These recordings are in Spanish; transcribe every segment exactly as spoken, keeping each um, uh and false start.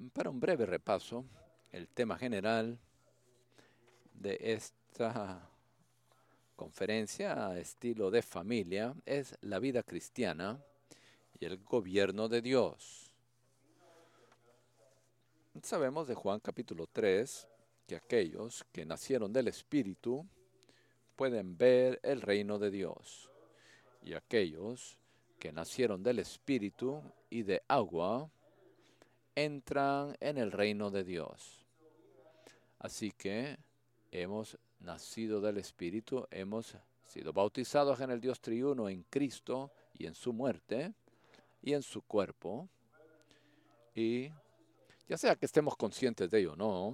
Para un breve repaso, el tema general de esta conferencia a estilo de familia es la vida cristiana y el gobierno de Dios. Sabemos de Juan capítulo tres que aquellos que nacieron del Espíritu pueden ver el reino de Dios, y aquellos que nacieron del Espíritu y de agua entran en el reino de Dios. Así que hemos nacido del Espíritu, hemos sido bautizados en el Dios triuno, en Cristo y en su muerte y en su cuerpo. Y ya sea que estemos conscientes de ello o no,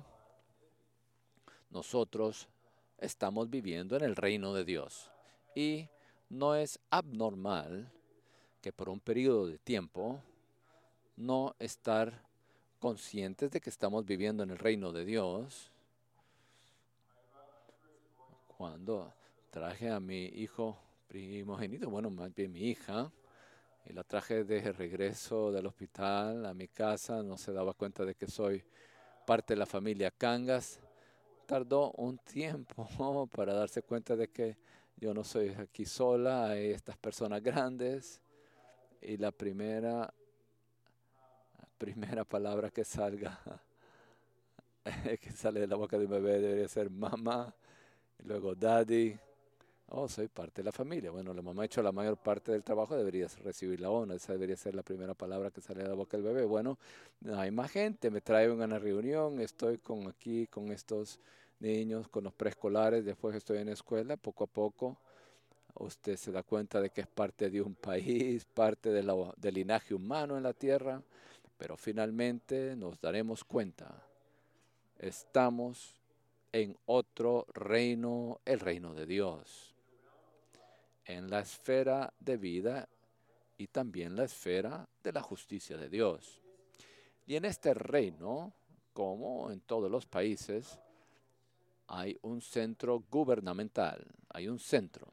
nosotros estamos viviendo en el reino de Dios. Y no es abnormal que por un periodo de tiempo no estar conscientes de que estamos viviendo en el reino de Dios. Cuando traje a mi hijo primogénito, bueno, más bien mi hija, y la traje de regreso del hospital a mi casa, no se daba cuenta de que soy parte de la familia Cangas. Tardó un tiempo para darse cuenta de que yo no soy aquí sola, hay estas personas grandes, y la primera, primera palabra que salga, que sale de la boca de un bebé debería ser mamá, y luego daddy. Oh, soy parte de la familia. Bueno, la mamá ha hecho la mayor parte del trabajo, debería recibir la honra. Esa debería ser la primera palabra que sale de la boca del bebé. Bueno, hay más gente, me traen a una reunión, estoy con aquí, con estos niños, con los preescolares, después estoy en la escuela, poco a poco usted se da cuenta de que es parte de un país, parte de la- del linaje humano en la tierra, pero finalmente nos daremos cuenta, estamos en otro reino, el reino de Dios, en la esfera de vida y también la esfera de la justicia de Dios. Y en este reino, como en todos los países, hay un centro gubernamental, hay un centro.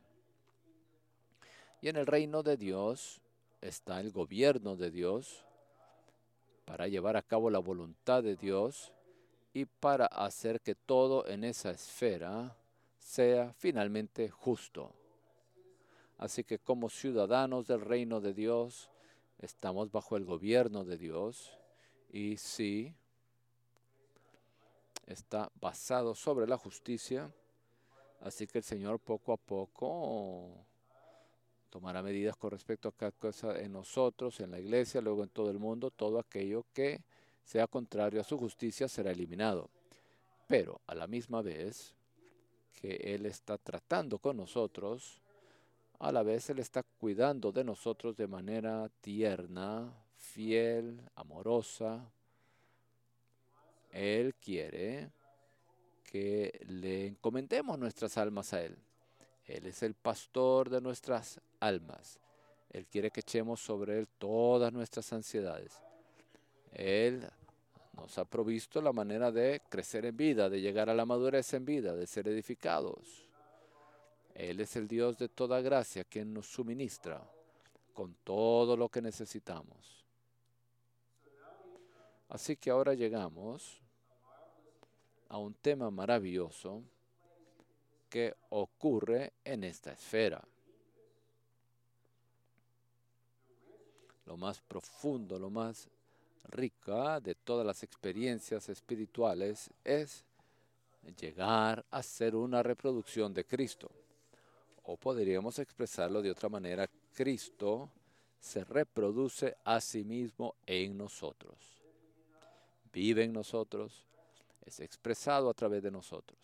Y en el reino de Dios está el gobierno de Dios para llevar a cabo la voluntad de Dios y para hacer que todo en esa esfera sea finalmente justo. Así que como ciudadanos del reino de Dios, estamos bajo el gobierno de Dios y sí, está basado sobre la justicia. Así que el Señor poco a poco tomará medidas con respecto a cada cosa en nosotros, en la iglesia, luego en todo el mundo. Todo aquello que sea contrario a su justicia será eliminado. Pero a la misma vez que Él está tratando con nosotros, a la vez Él está cuidando de nosotros de manera tierna, fiel, amorosa. Él quiere que le encomendemos nuestras almas a Él. Él es el pastor de nuestras almas. Él quiere que echemos sobre Él todas nuestras ansiedades. Él nos ha provisto la manera de crecer en vida, de llegar a la madurez en vida, de ser edificados. Él es el Dios de toda gracia, quien nos suministra con todo lo que necesitamos. Así que ahora llegamos a un tema maravilloso que ocurre en esta esfera. Lo más profundo, lo más rica de todas las experiencias espirituales es llegar a ser una reproducción de Cristo. O podríamos expresarlo de otra manera, Cristo se reproduce a sí mismo en nosotros. Vive en nosotros, es expresado a través de nosotros.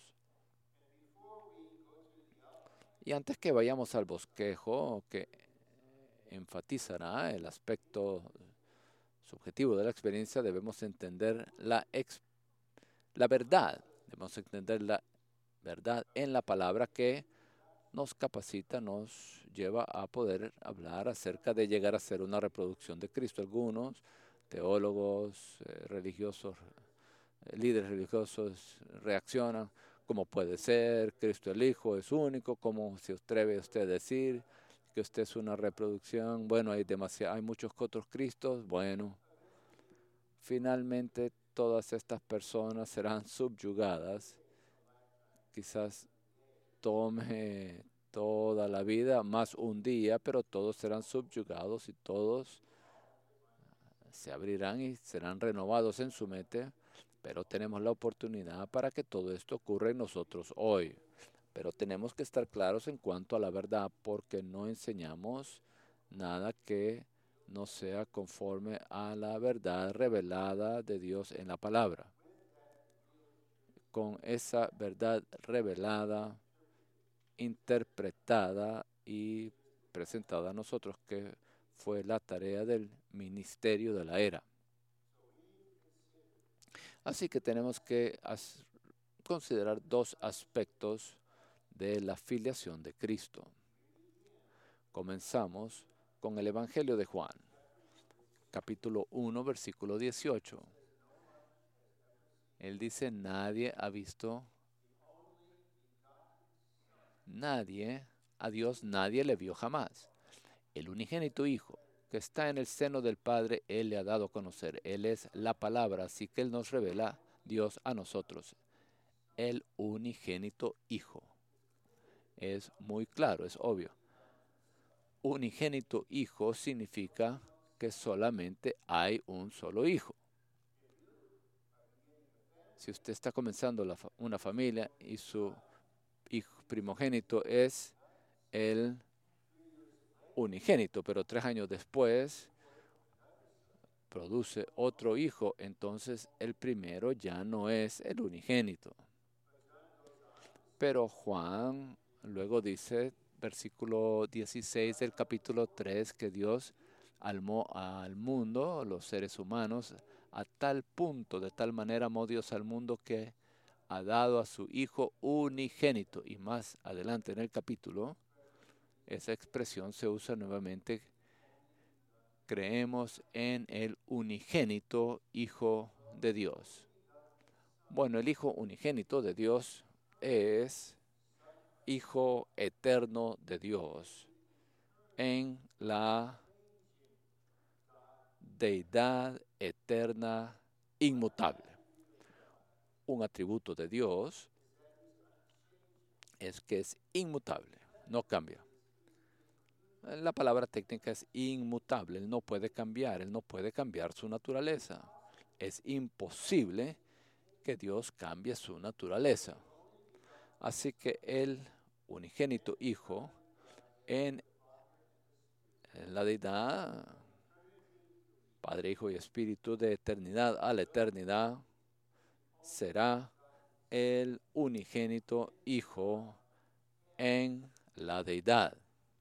Y antes que vayamos al bosquejo, que enfatizará el aspecto subjetivo de la experiencia, debemos entender la, ex, la verdad, debemos entender la verdad en la palabra que nos capacita, nos lleva a poder hablar acerca de llegar a ser una reproducción de Cristo. Algunos teólogos, eh, religiosos, eh, líderes religiosos reaccionan, ¿cómo puede ser? Cristo el Hijo es único, ¿cómo se atreve usted a decir que usted es una reproducción? Bueno, hay, demasiado, hay muchos otros Cristos. Bueno, finalmente todas estas personas serán subyugadas. Quizás tome toda la vida, más un día, pero todos serán subyugados y todos se abrirán y serán renovados en su mente, pero tenemos la oportunidad para que todo esto ocurra en nosotros hoy. Pero tenemos que estar claros en cuanto a la verdad, porque no enseñamos nada que no sea conforme a la verdad revelada de Dios en la palabra. Con esa verdad revelada, interpretada y presentada a nosotros, que fue la tarea del ministerio de la era. Así que tenemos que considerar dos aspectos de la filiación de Cristo. Comenzamos con el Evangelio de Juan, capítulo uno, versículo dieciocho. Él dice, nadie ha visto, nadie, a Dios nadie le vio jamás. El unigénito Hijo, que está en el seno del Padre, Él le ha dado a conocer. Él es la palabra, así que Él nos revela Dios a nosotros. El unigénito Hijo. Es muy claro, es obvio. Unigénito Hijo significa que solamente hay un solo hijo. Si usted está comenzando la, una familia y su hijo primogénito es el unigénito, pero tres años después produce otro hijo, entonces el primero ya no es el unigénito. Pero Juan luego dice, versículo dieciséis del capítulo tres, que Dios amó al mundo, los seres humanos, a tal punto, de tal manera amó Dios al mundo que ha dado a su Hijo unigénito. Y más adelante en el capítulo, esa expresión se usa nuevamente. Creemos en el unigénito Hijo de Dios. Bueno, el Hijo unigénito de Dios es Hijo eterno de Dios en la deidad eterna inmutable. Un atributo de Dios es que es inmutable, no cambia. La palabra técnica es inmutable, Él no puede cambiar, Él no puede cambiar su naturaleza. Es imposible que Dios cambie su naturaleza. Así que el unigénito Hijo en la deidad, Padre, Hijo y Espíritu, de eternidad a la eternidad, será el unigénito Hijo en la deidad.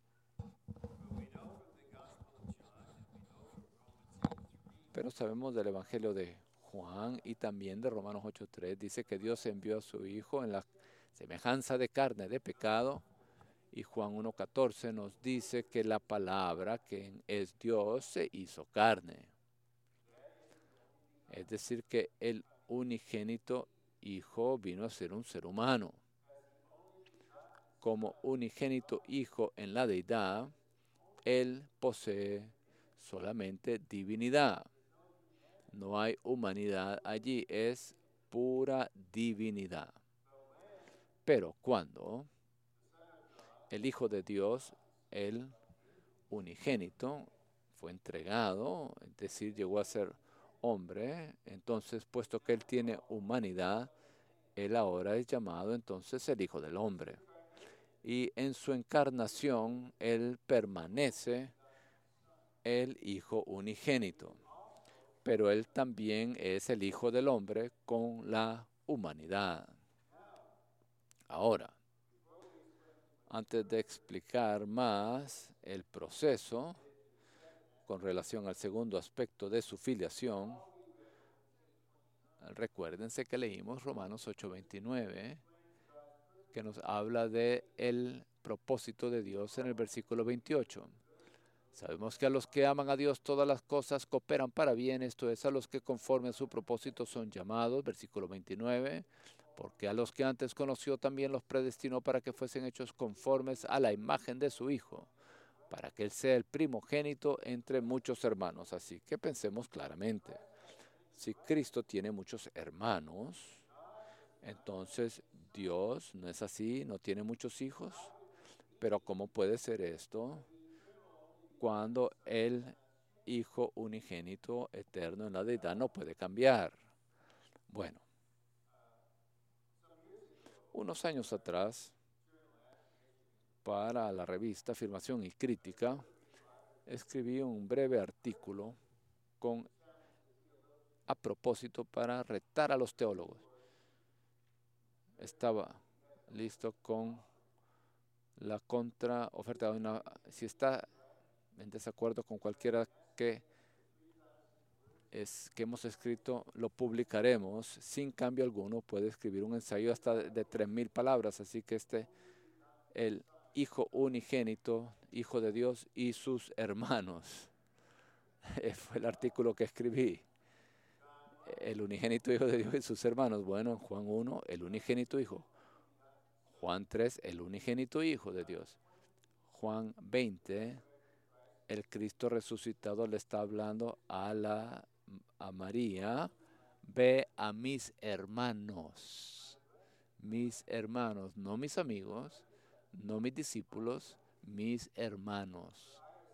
Pero sabemos del Evangelio de Juan y también de Romanos ocho tres, dice que Dios envió a su Hijo en la semejanza de carne de pecado. Y Juan uno catorce nos dice que la palabra, que es Dios, se hizo carne. Es decir, que el unigénito Hijo vino a ser un ser humano. Como unigénito Hijo en la deidad, Él posee solamente divinidad. No hay humanidad allí, es pura divinidad. Pero cuando el Hijo de Dios, el unigénito, fue entregado, es decir, llegó a ser hombre, entonces, puesto que Él tiene humanidad, Él ahora es llamado entonces el Hijo del Hombre. Y en su encarnación, Él permanece el Hijo unigénito. Pero Él también es el Hijo del Hombre con la humanidad. Ahora, antes de explicar más el proceso con relación al segundo aspecto de su filiación, recuérdense que leímos Romanos ocho veintinueve, que nos habla de el propósito de Dios en el versículo veintiocho. Sabemos que a los que aman a Dios todas las cosas cooperan para bien, esto es, a los que conforme a su propósito son llamados, versículo veintinueve, porque a los que antes conoció también los predestinó para que fuesen hechos conformes a la imagen de su Hijo, para que Él sea el primogénito entre muchos hermanos. Así que pensemos claramente. Si Cristo tiene muchos hermanos, entonces Dios no es así, no tiene muchos hijos. Pero ¿cómo puede ser esto cuando el Hijo unigénito eterno en la deidad no puede cambiar? Bueno, unos años atrás, para la revista Afirmación y Crítica, escribí un breve artículo con, a propósito para retar a los teólogos. Estaba listo con la contraoferta. Una, si está en desacuerdo con cualquiera que, es, que hemos escrito, lo publicaremos sin cambio alguno. Puede escribir un ensayo hasta de tres mil palabras. Así que este, el Hijo unigénito, Hijo de Dios y sus hermanos. Fue el artículo que escribí. El unigénito Hijo de Dios y sus hermanos. Bueno, en Juan uno, el unigénito Hijo. Juan tres, el unigénito Hijo de Dios. Juan veinte, el Cristo resucitado le está hablando a, la, a María. Ve a mis hermanos. Mis hermanos, no mis amigos, no mis discípulos, mis hermanos.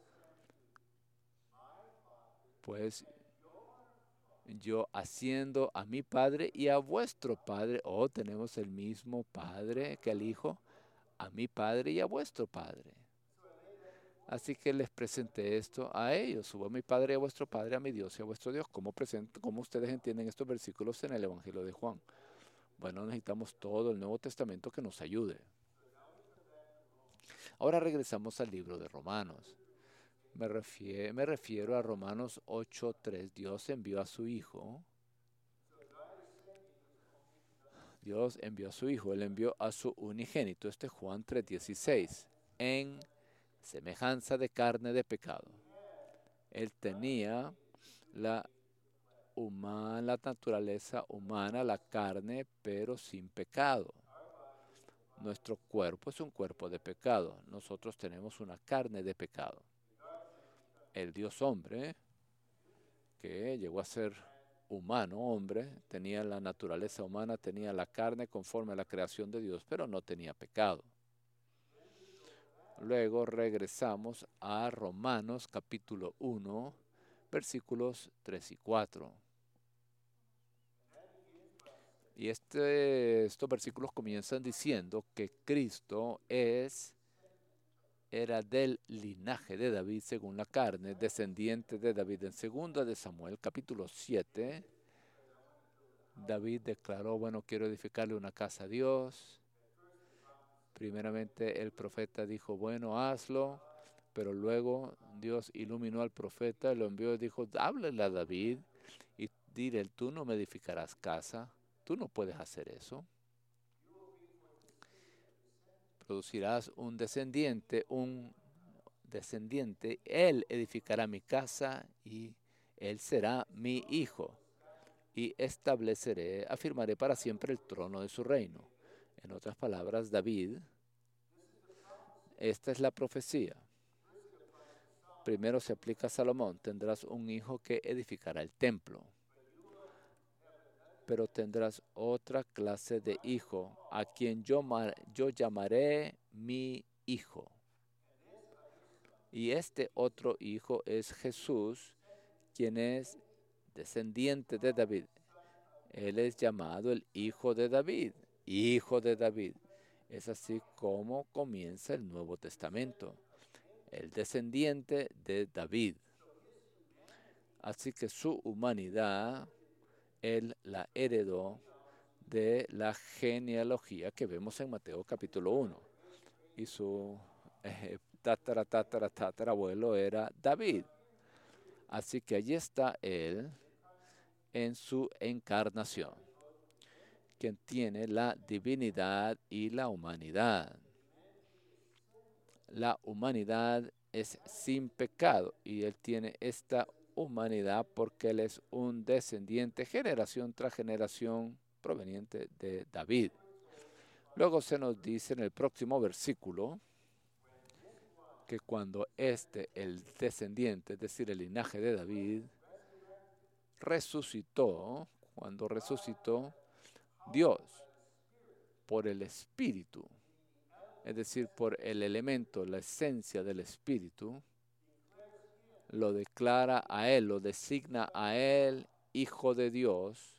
Pues yo haciendo a mi Padre y a vuestro Padre, oh, tenemos el mismo Padre que el Hijo, a mi Padre y a vuestro Padre. Así que les presenté esto a ellos. Subo a mi Padre y a vuestro Padre, a mi Dios y a vuestro Dios. ¿Cómo, presento, cómo ustedes entienden estos versículos en el Evangelio de Juan? Bueno, necesitamos todo el Nuevo Testamento que nos ayude. Ahora regresamos al libro de Romanos. Me refiero, me refiero a Romanos ocho tres. Dios envió a su Hijo. Dios envió a su Hijo. Él envió a su unigénito. Este es Juan tres dieciséis. En semejanza de carne de pecado. Él tenía la, humana, la naturaleza humana, la carne, pero sin pecado. Nuestro cuerpo es un cuerpo de pecado. Nosotros tenemos una carne de pecado. El Dios hombre, que llegó a ser humano, hombre, tenía la naturaleza humana, tenía la carne conforme a la creación de Dios, pero no tenía pecado. Luego regresamos a Romanos capítulo uno, versículos tres y cuatro. Y este, estos versículos comienzan diciendo que Cristo es, era del linaje de David según la carne, descendiente de David. En segunda de Samuel capítulo siete, David declaró, bueno, quiero edificarle una casa a Dios. Primeramente el profeta dijo, bueno, hazlo, pero luego Dios iluminó al profeta, lo envió y dijo, háblale a David y dile, tú no me edificarás casa, tú no puedes hacer eso. Producirás un descendiente, un descendiente, él edificará mi casa y él será mi hijo. Y estableceré, afirmaré para siempre el trono de su reino. En otras palabras, David, esta es la profecía. Primero se aplica a Salomón, tendrás un hijo que edificará el templo. Pero tendrás otra clase de hijo, a quien yo, yo llamaré mi hijo. Y este otro hijo es Jesús, quien es descendiente de David. Él es llamado el Hijo de David, Hijo de David. Es así como comienza el Nuevo Testamento, el descendiente de David. Así que su humanidad, él la heredó de la genealogía que vemos en Mateo capítulo uno. Y su eh, tatara, tatara, tatara abuelo era David. Así que allí está él en su encarnación, quien tiene la divinidad y la humanidad. La humanidad es sin pecado y él tiene esta humanidad porque él es un descendiente generación tras generación proveniente de David. Luego se nos dice en el próximo versículo que cuando este, el descendiente, es decir, el linaje de David, resucitó, cuando resucitó, Dios, por el Espíritu, es decir, por el elemento, la esencia del Espíritu, lo declara a Él, lo designa a Él Hijo de Dios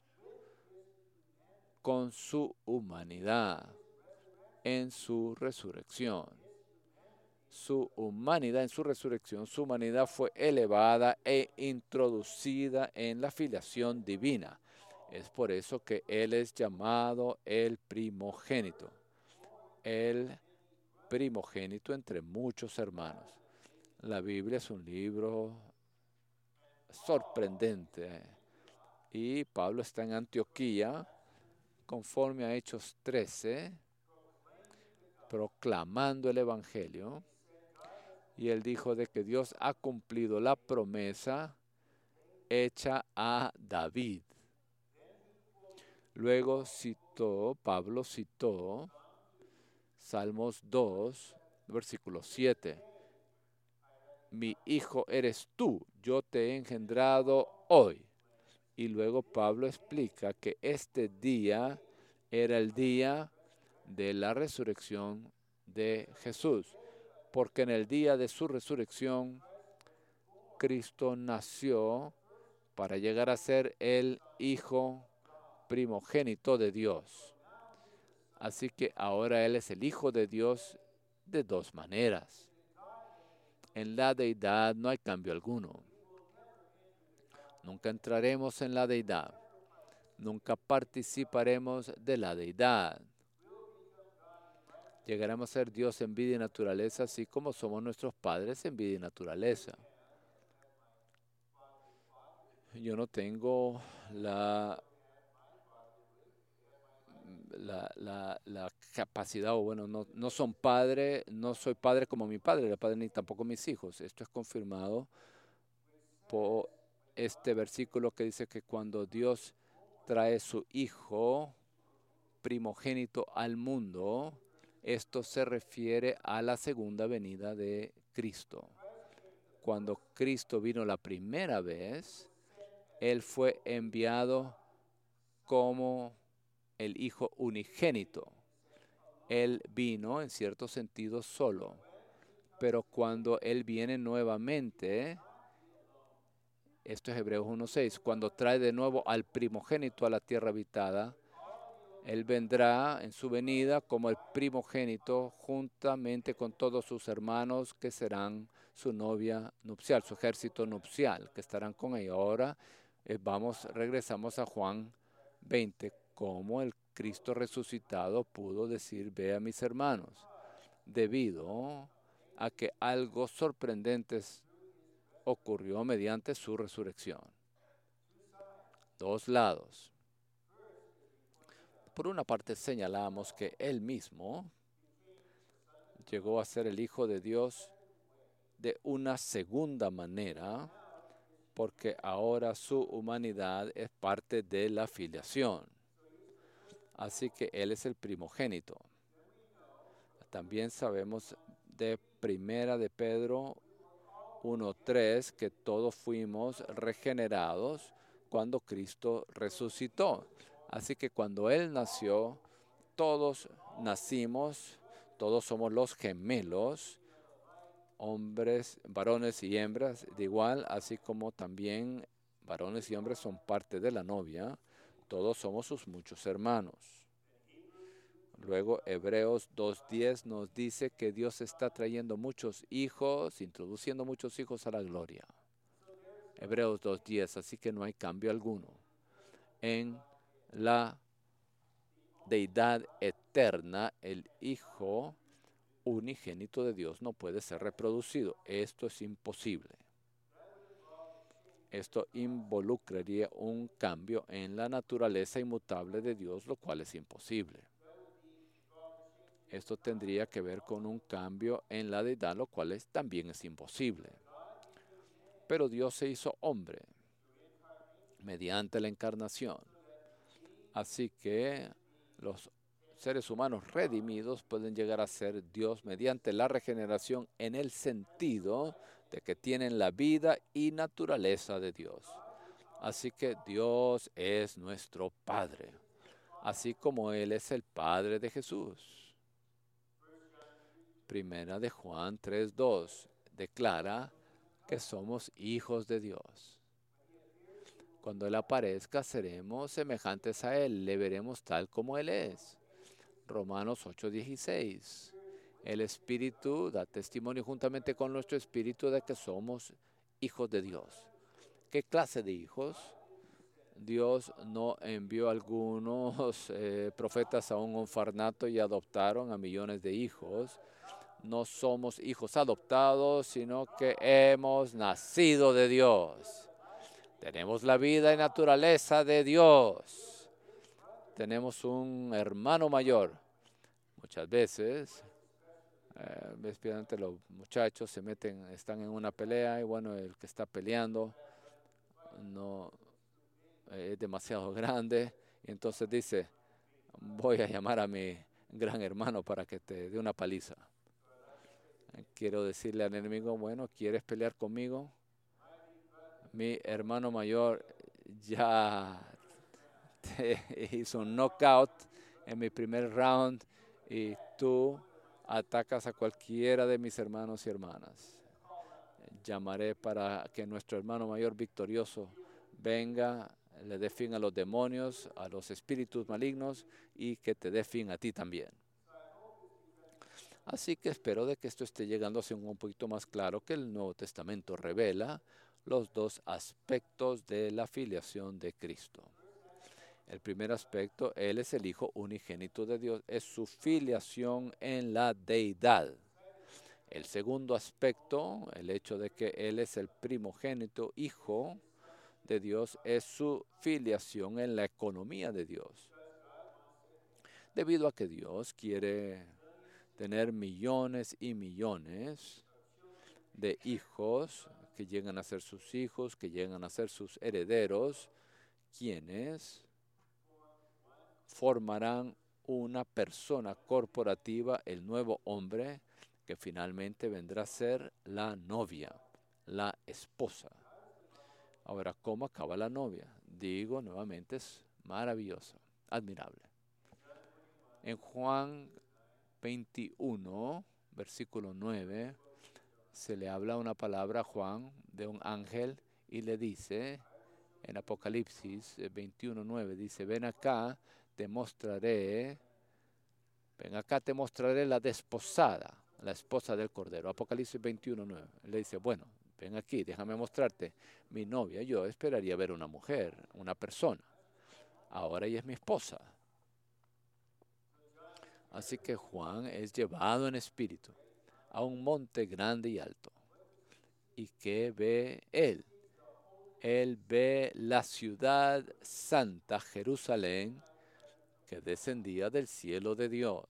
con su humanidad en su resurrección. Su humanidad en su resurrección, su humanidad fue elevada e introducida en la filiación divina. Es por eso que Él es llamado el primogénito, el primogénito entre muchos hermanos. La Biblia es un libro sorprendente y Pablo está en Antioquía, conforme a Hechos trece, proclamando el Evangelio. Y él dijo de que Dios ha cumplido la promesa hecha a David. Luego citó, Pablo citó Salmos dos, versículo siete. Mi hijo eres tú, yo te he engendrado hoy. Y luego Pablo explica que este día era el día de la resurrección de Jesús, porque en el día de su resurrección, Cristo nació para llegar a ser el Hijo primogénito de Dios. Así que ahora Él es el Hijo de Dios de dos maneras. En la deidad no hay cambio alguno. Nunca entraremos en la deidad. Nunca participaremos de la deidad. Llegaremos a ser Dios en vida y naturaleza, así como somos nuestros padres en vida y naturaleza. Yo no tengo la, la, la, la capacidad, o bueno, no, no son padre, no soy padre como mi padre, el padre ni tampoco mis hijos. Esto es confirmado por este versículo que dice que cuando Dios trae su Hijo primogénito al mundo, esto se refiere a la segunda venida de Cristo. Cuando Cristo vino la primera vez, Él fue enviado como el Hijo unigénito. Él vino en cierto sentido solo, pero cuando Él viene nuevamente, esto es Hebreos uno seis, cuando trae de nuevo al primogénito a la tierra habitada, Él vendrá en su venida como el primogénito juntamente con todos sus hermanos que serán su novia nupcial, su ejército nupcial, que estarán con ella. Ahora eh, vamos, regresamos a Juan veinte, como el Cristo resucitado pudo decir, ve a mis hermanos, debido a que algo sorprendente ocurrió mediante su resurrección. Dos lados. Por una parte señalamos que Él mismo llegó a ser el Hijo de Dios de una segunda manera, porque ahora su humanidad es parte de la filiación. Así que Él es el primogénito. También sabemos de Primera de Pedro uno tres que todos fuimos regenerados cuando Cristo resucitó. Así que cuando Él nació, todos nacimos, todos somos los gemelos, hombres, varones y hembras, de igual, así como también varones y hombres son parte de la novia, todos somos sus muchos hermanos. Luego Hebreos dos diez nos dice que Dios está trayendo muchos hijos, introduciendo muchos hijos a la gloria. Hebreos dos diez, así que no hay cambio alguno en la deidad eterna. El Hijo unigénito de Dios no puede ser reproducido. Esto es imposible. Esto involucraría un cambio en la naturaleza inmutable de Dios, lo cual es imposible. Esto tendría que ver con un cambio en la deidad, lo cual es, también es imposible. Pero Dios se hizo hombre mediante la encarnación. Así que los seres humanos redimidos pueden llegar a ser Dios mediante la regeneración en el sentido de que tienen la vida y naturaleza de Dios. Así que Dios es nuestro Padre, así como Él es el Padre de Jesús. Primera de Juan tres dos declara que somos hijos de Dios. Cuando Él aparezca, seremos semejantes a Él, le veremos tal como Él es. Romanos ocho dieciséis. El Espíritu da testimonio juntamente con nuestro Espíritu de que somos hijos de Dios. ¿Qué clase de hijos? Dios no envió a algunos eh, profetas a un orfanato y adoptaron a millones de hijos. No somos hijos adoptados, sino que hemos nacido de Dios. Tenemos la vida y naturaleza de Dios. Tenemos un hermano mayor. Muchas veces, eh, especialmente los muchachos se meten, están en una pelea y bueno, el que está peleando no eh, es demasiado grande y entonces dice, voy a llamar a mi gran hermano para que te dé una paliza. Quiero decirle al enemigo, bueno, ¿quieres pelear conmigo? Mi hermano mayor ya te hizo un knockout en mi primer round y tú atacas a cualquiera de mis hermanos y hermanas. Llamaré para que nuestro hermano mayor victorioso venga, le dé fin a los demonios, a los espíritus malignos y que te dé fin a ti también. Así que espero de que esto esté llegando a ser un poquito más claro, que el Nuevo Testamento revela los dos aspectos de la filiación de Cristo. El primer aspecto, Él es el Hijo unigénito de Dios, es su filiación en la deidad. El segundo aspecto, el hecho de que Él es el primogénito Hijo de Dios, es su filiación en la economía de Dios. Debido a que Dios quiere tener millones y millones de hijos que llegan a ser sus hijos, que llegan a ser sus herederos, quienes formarán una persona corporativa, el nuevo hombre, que finalmente vendrá a ser la novia, la esposa. Ahora, ¿cómo acaba la novia? Digo nuevamente, es maravilloso, admirable. En Juan veintiuno, versículo nueve, se le habla una palabra a Juan de un ángel y le dice, en Apocalipsis veintiuno nueve, dice, ven acá, te mostraré, ven acá, te mostraré la desposada, la esposa del Cordero. Apocalipsis veintiuno nueve. Le dice, bueno, ven aquí, déjame mostrarte mi novia. Yo esperaría ver una mujer, una persona. Ahora ella es mi esposa. Así que Juan es llevado en espíritu a un monte grande y alto. ¿Y qué ve él? Él ve la ciudad santa, Jerusalén, que descendía del cielo de Dios.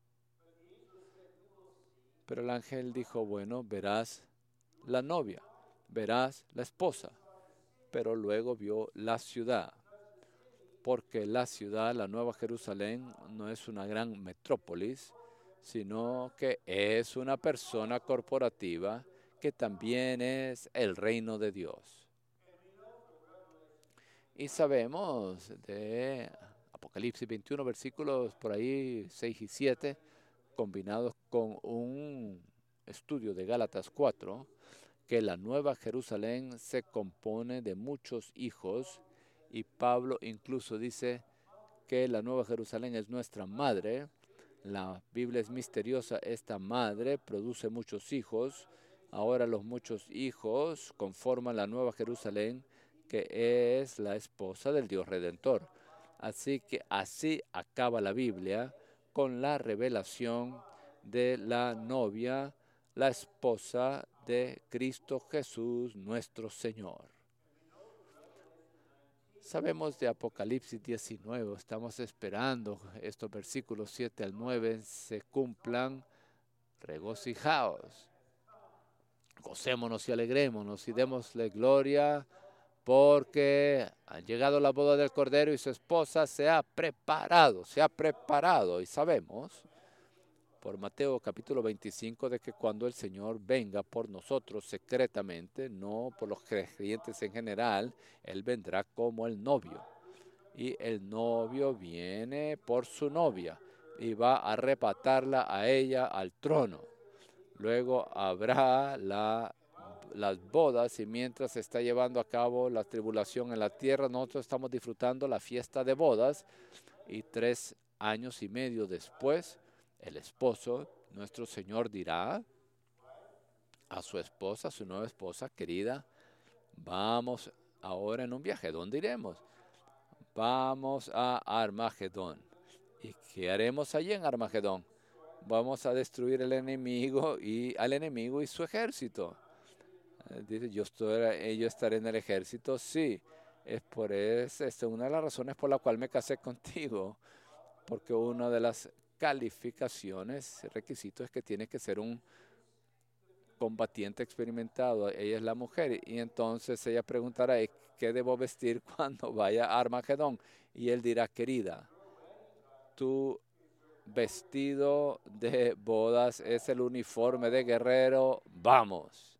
Pero el ángel dijo, bueno, verás la novia, verás la esposa. Pero luego vio la ciudad, porque la ciudad, la Nueva Jerusalén, no es una gran metrópolis, sino que es una persona corporativa que también es el reino de Dios. Y sabemos de Apocalipsis veintiuno, versículos por ahí seis y siete, combinados con un estudio de Gálatas cuatro, que la Nueva Jerusalén se compone de muchos hijos, y Pablo incluso dice que la Nueva Jerusalén es nuestra madre. La Biblia es misteriosa, esta madre produce muchos hijos. Ahora los muchos hijos conforman la Nueva Jerusalén, que es la esposa del Dios Redentor. Así que así acaba la Biblia con la revelación de la novia, la esposa de Cristo Jesús nuestro Señor. Sabemos de Apocalipsis diecinueve, estamos esperando estos versículos siete al nueve se cumplan. Regocijaos, gocémonos y alegrémonos y démosle gloria, porque ha llegado la boda del Cordero y su esposa se ha preparado, se ha preparado. Y sabemos, por Mateo capítulo veinticinco de que cuando el Señor venga por nosotros secretamente, no por los creyentes en general, Él vendrá como el novio. Y el novio viene por su novia y va a arrebatarla a ella al trono. Luego habrá la, las bodas y mientras se está llevando a cabo la tribulación en la tierra, nosotros estamos disfrutando la fiesta de bodas y tres años y medio después, el esposo, nuestro Señor dirá a su esposa, a su nueva esposa, querida, vamos ahora en un viaje. ¿Dónde iremos? Vamos a Armagedón. ¿Y qué haremos allí en Armagedón? Vamos a destruir el enemigo y al enemigo y su ejército. Eh, Dice, yo, estoy, yo estaré en el ejército, sí. Es por eso, esta es una de las razones por la cual me casé contigo, porque una de las calificaciones, requisitos es que tiene que ser un combatiente experimentado. Ella es la mujer y entonces ella preguntará, ¿qué debo vestir cuando vaya a Armagedón? Y él dirá, querida, tu vestido de bodas es el uniforme de guerrero, vamos.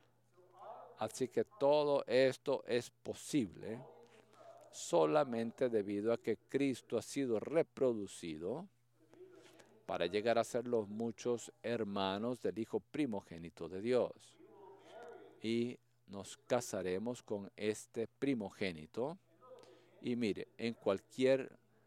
Así que todo esto es posible solamente debido a que Cristo ha sido reproducido para llegar a ser los muchos hermanos del Hijo primogénito de Dios. Y nos casaremos con este primogénito. Y mire, en cualquier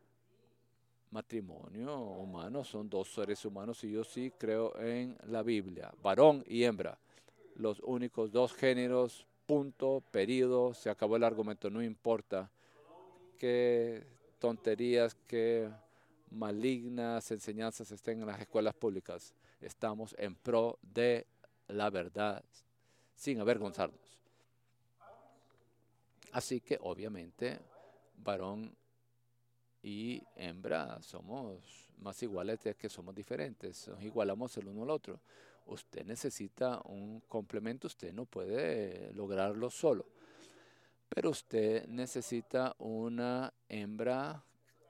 matrimonio humano son dos seres humanos y yo sí creo en la Biblia, varón y hembra, los únicos dos géneros, punto, periodo, se acabó el argumento, no importa qué tonterías, qué malignas enseñanzas estén en las escuelas públicas, estamos en pro de la verdad sin avergonzarnos. Así que obviamente varón y hembra somos más iguales de que somos diferentes, nos igualamos el uno al otro. Usted necesita un complemento, usted no puede lograrlo solo, pero usted necesita una hembra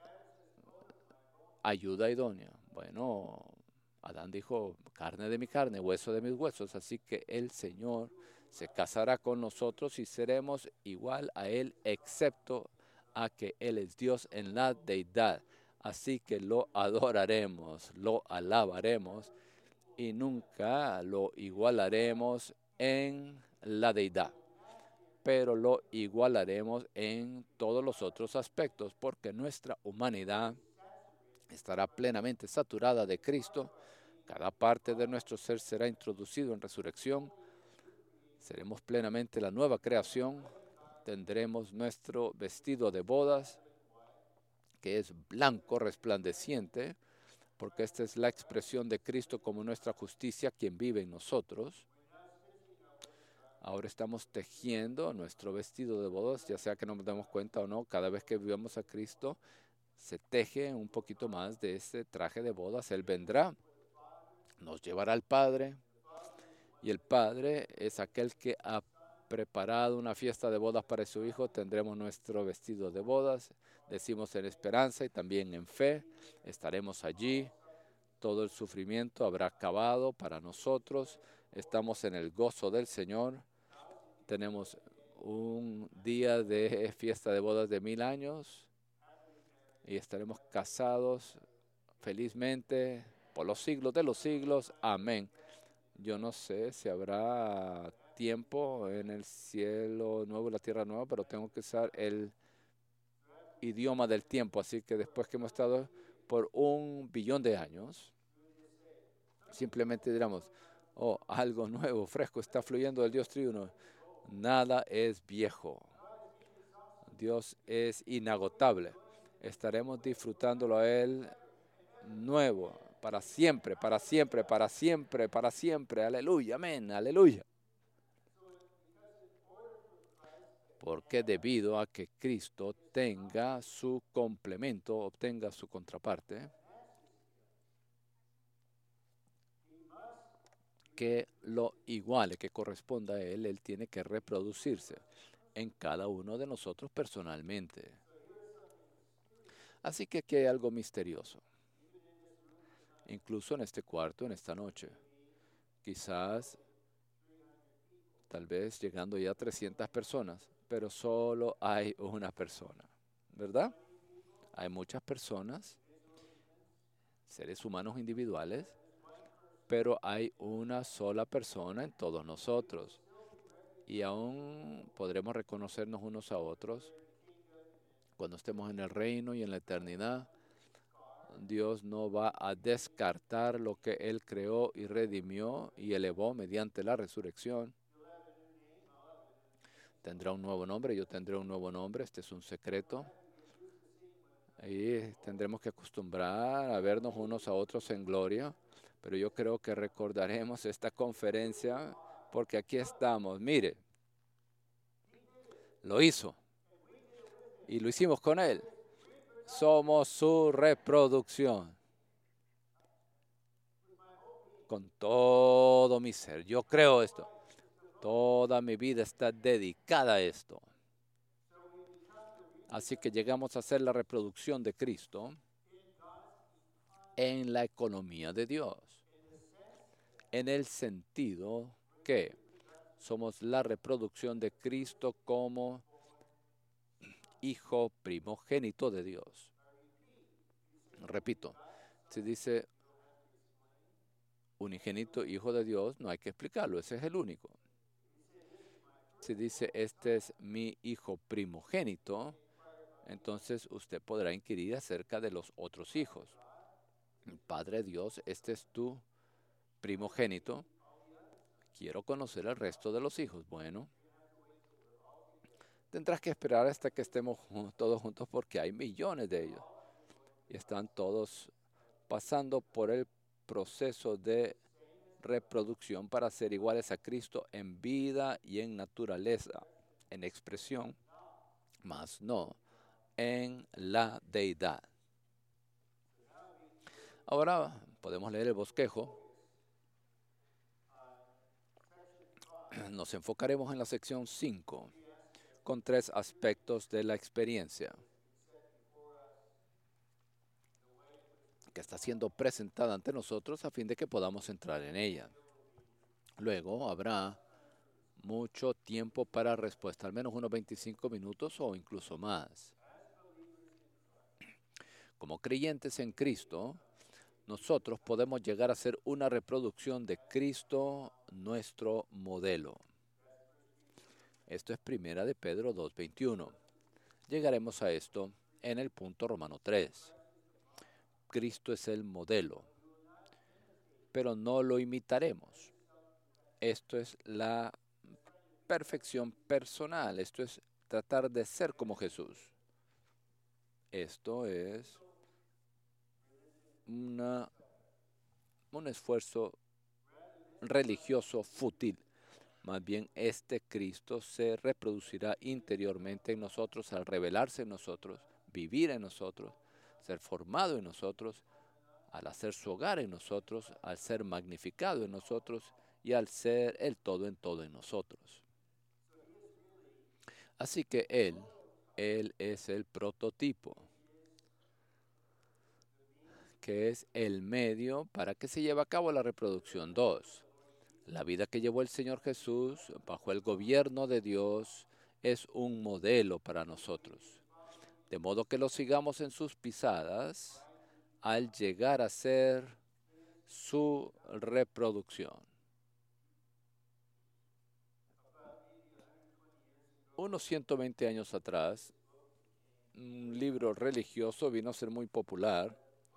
ayuda idónea. Bueno, Adán dijo, carne de mi carne, hueso de mis huesos, así que el Señor se casará con nosotros y seremos igual a Él, excepto a que Él es Dios en la deidad. Así que lo adoraremos, lo alabaremos y nunca lo igualaremos en la deidad, pero lo igualaremos en todos los otros aspectos, porque nuestra humanidad estará plenamente saturada de Cristo. Cada parte de nuestro ser será introducido en resurrección. Seremos plenamente la nueva creación. Tendremos nuestro vestido de bodas, que es blanco resplandeciente, porque esta es la expresión de Cristo como nuestra justicia, quien vive en nosotros. Ahora estamos tejiendo nuestro vestido de bodas, ya sea que nos demos cuenta o no, cada vez que vivamos a Cristo, se teje un poquito más de ese traje de bodas. Él vendrá, nos llevará al Padre, y el Padre es aquel que ha preparado una fiesta de bodas para su Hijo. Tendremos nuestro vestido de bodas, decimos en esperanza y también en fe, estaremos allí, todo el sufrimiento habrá acabado para nosotros, estamos en el gozo del Señor, tenemos un día de fiesta de bodas de mil años, y estaremos casados felizmente por los siglos de los siglos. Amén. Yo no sé si habrá tiempo en el cielo nuevo y la tierra nueva, pero tengo que usar el idioma del tiempo. Así que después que hemos estado por un billón de años, simplemente diremos, oh, algo nuevo, fresco, está fluyendo del Dios triuno. Nada es viejo. Dios es inagotable. Estaremos disfrutándolo a Él nuevo, para siempre, para siempre, para siempre, para siempre. Aleluya, amén, aleluya. Porque debido a que Cristo tenga su complemento, obtenga su contraparte, que lo iguale, que corresponda a Él, Él tiene que reproducirse en cada uno de nosotros personalmente. Así que aquí hay algo misterioso. incluso en este cuarto, en esta noche. Quizás, tal vez llegando ya a trescientas personas, pero solo hay una persona, ¿verdad? Hay muchas personas, seres humanos individuales, pero hay una sola persona en todos nosotros. Y aún podremos reconocernos unos a otros cuando estemos en el reino y en la eternidad. Dios no va a descartar lo que Él creó y redimió y elevó mediante la resurrección. Tendrá un nuevo nombre, yo tendré un nuevo nombre, este es un secreto. Y tendremos que acostumbrar a vernos unos a otros en gloria, pero yo creo que recordaremos esta conferencia porque aquí estamos. Mire, lo hizo y lo hicimos con Él. Somos su reproducción. Con todo mi ser, yo creo esto. Toda mi vida está dedicada a esto. Así que llegamos a ser la reproducción de Cristo en la economía de Dios. En el sentido que somos la reproducción de Cristo como hijo primogénito de Dios. Repito, si dice unigénito hijo de Dios, no hay que explicarlo, ese es el único. Si dice este es mi hijo primogénito, entonces usted podrá inquirir acerca de los otros hijos. Padre Dios, este es tu primogénito. Quiero conocer el resto de los hijos. Bueno, tendrás que esperar hasta que estemos todos juntos porque hay millones de ellos. Y están todos pasando por el proceso de reproducción para ser iguales a Cristo en vida y en naturaleza, en expresión, mas no en la deidad. Ahora podemos leer el bosquejo. Nos enfocaremos en la sección cinco con tres aspectos de la experiencia que está siendo presentada ante nosotros a fin de que podamos entrar en ella. Luego habrá mucho tiempo para respuesta, al menos unos veinticinco minutos o incluso más. Como creyentes en Cristo, nosotros podemos llegar a ser una reproducción de Cristo, nuestro modelo. Esto es primera de Pedro dos veintiuno. Llegaremos a esto en el punto Romano tres. Cristo es el modelo, pero no lo imitaremos. Esto es la perfección personal, esto es tratar de ser como Jesús. Esto es una, un esfuerzo religioso fútil. Más bien, este Cristo se reproducirá interiormente en nosotros al revelarse en nosotros, vivir en nosotros, ser formado en nosotros, al hacer su hogar en nosotros, al ser magnificado en nosotros y al ser el todo en todo en nosotros. Así que Él, Él es el prototipo, que es el medio para que se lleve a cabo la reproducción. Dos, la vida que llevó el Señor Jesús bajo el gobierno de Dios es un modelo para nosotros, de modo que lo sigamos en sus pisadas al llegar a ser su reproducción. Unos ciento veinte años atrás, un libro religioso vino a ser muy popular.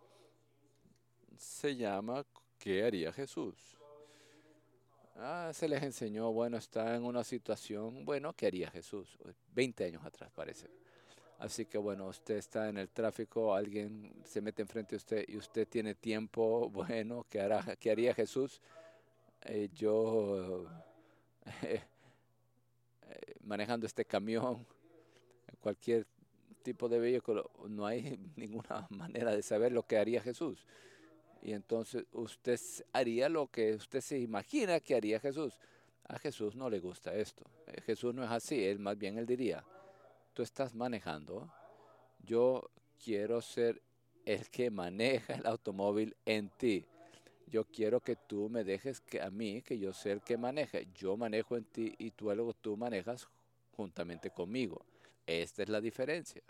Se llama ¿Qué haría Jesús? Ah, se les enseñó, bueno, está en una situación, bueno, ¿qué haría Jesús? veinte años atrás parece. Así que bueno, usted está en el tráfico, alguien se mete enfrente de usted y usted tiene tiempo, bueno, ¿qué, hará, qué haría Jesús? Eh, yo eh, eh, manejando este camión, cualquier tipo de vehículo, no hay ninguna manera de saber lo que haría Jesús. Y entonces usted haría lo que usted se imagina que haría Jesús. A Jesús no le gusta esto. Eh, Jesús no es así, él más bien él diría, tú estás manejando, yo quiero ser el que maneja el automóvil en ti. Yo quiero que tú me dejes que a mí, que yo sea el que maneje. Yo manejo en ti y tú luego tú manejas juntamente conmigo. Esta es la diferencia.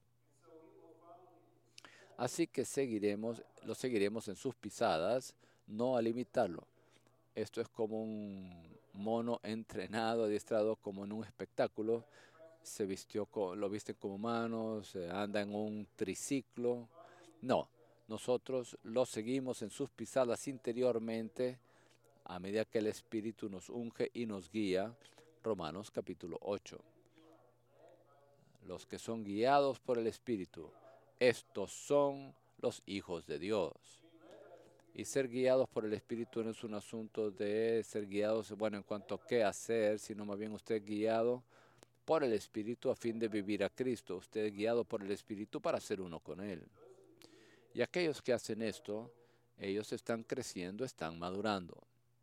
Así que seguiremos, lo seguiremos en sus pisadas, no a limitarlo. Esto es como un mono entrenado, adiestrado como en un espectáculo. Se vistió, co- lo visten como humanos, eh, anda en un triciclo. No, nosotros lo seguimos en sus pisadas interiormente a medida que el Espíritu nos unge y nos guía. Romanos capítulo ocho. Los que son guiados por el Espíritu, estos son los hijos de Dios. Y ser guiados por el Espíritu no es un asunto de ser guiados, bueno, en cuanto a qué hacer, sino más bien usted es guiado por el Espíritu a fin de vivir a Cristo. Usted es guiado por el Espíritu para ser uno con Él. Y aquellos que hacen esto, ellos están creciendo, están madurando.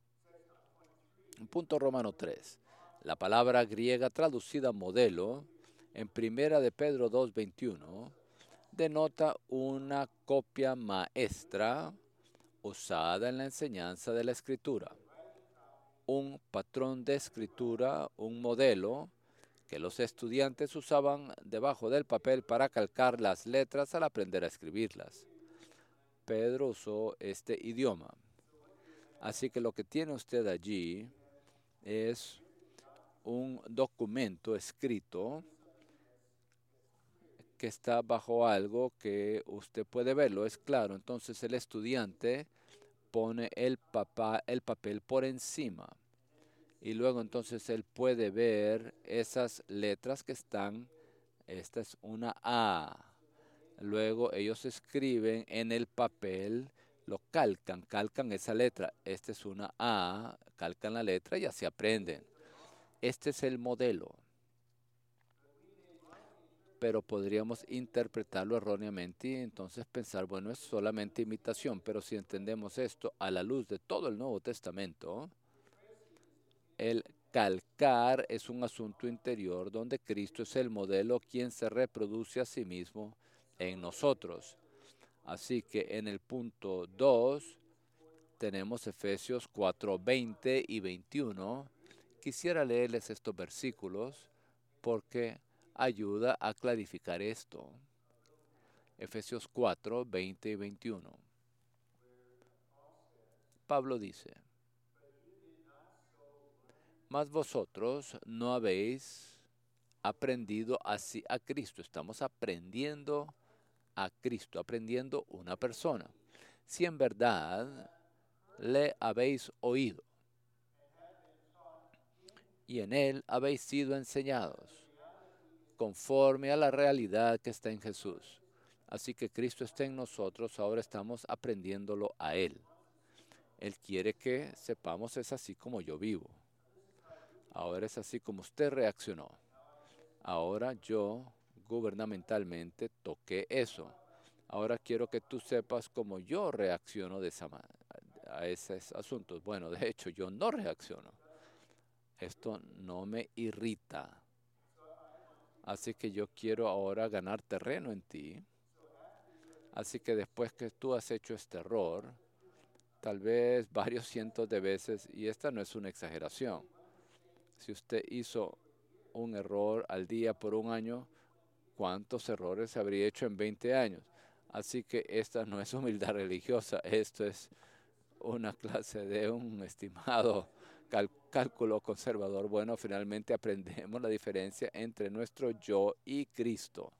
Punto Romano tres. La palabra griega traducida modelo en primera de Pedro dos veintiuno denota una copia maestra usada en la enseñanza de la escritura. Un patrón de escritura, un modelo que los estudiantes usaban debajo del papel para calcar las letras al aprender a escribirlas. Pedro usó este idioma. Así que lo que tiene usted allí es un documento escrito que está bajo algo que usted puede verlo, es claro. Entonces el estudiante pone el, papá, el papel por encima y luego entonces él puede ver esas letras que están, esta es una A. Luego ellos escriben en el papel, lo calcan, calcan esa letra. Esta es una A, calcan la letra y así aprenden. Este es el modelo. Pero podríamos interpretarlo erróneamente y entonces pensar, bueno, es solamente imitación, pero si entendemos esto a la luz de todo el Nuevo Testamento, el calcar es un asunto interior donde Cristo es el modelo quien se reproduce a sí mismo en nosotros. Así que en el punto dos tenemos Efesios cuatro, veinte y veintiuno. Quisiera leerles estos versículos porque ayuda a clarificar esto. Efesios cuatro, veinte y veintiuno. Pablo dice, mas vosotros no habéis aprendido así a Cristo. Estamos aprendiendo a Cristo, aprendiendo una persona. Si en verdad le habéis oído y en él habéis sido enseñados, conforme a la realidad que está en Jesús. Así que Cristo está en nosotros, ahora estamos aprendiéndolo a Él. Él quiere que sepamos es así como yo vivo. Ahora es así como usted reaccionó. Ahora yo gubernamentalmente toqué eso. Ahora quiero que tú sepas cómo yo reacciono de esa ma- a esos asuntos. Bueno, de hecho yo no reacciono. Esto no me irrita. Así que yo quiero ahora ganar terreno en ti. Así que después que tú has hecho este error, tal vez varios cientos de veces, y esta no es una exageración, si usted hizo un error al día por un año, ¿cuántos errores habría hecho en veinte años? Así que esta no es humildad religiosa, esto es una clase de un estimado cal- cálculo conservador. Bueno, finalmente aprendemos la diferencia entre nuestro yo y Cristo.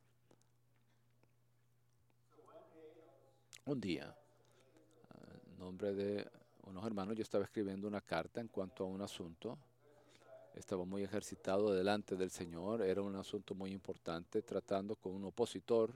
Un día, en nombre de unos hermanos, yo estaba escribiendo una carta en cuanto a un asunto. Estaba muy ejercitado delante del Señor, era un asunto muy importante, tratando con un opositor.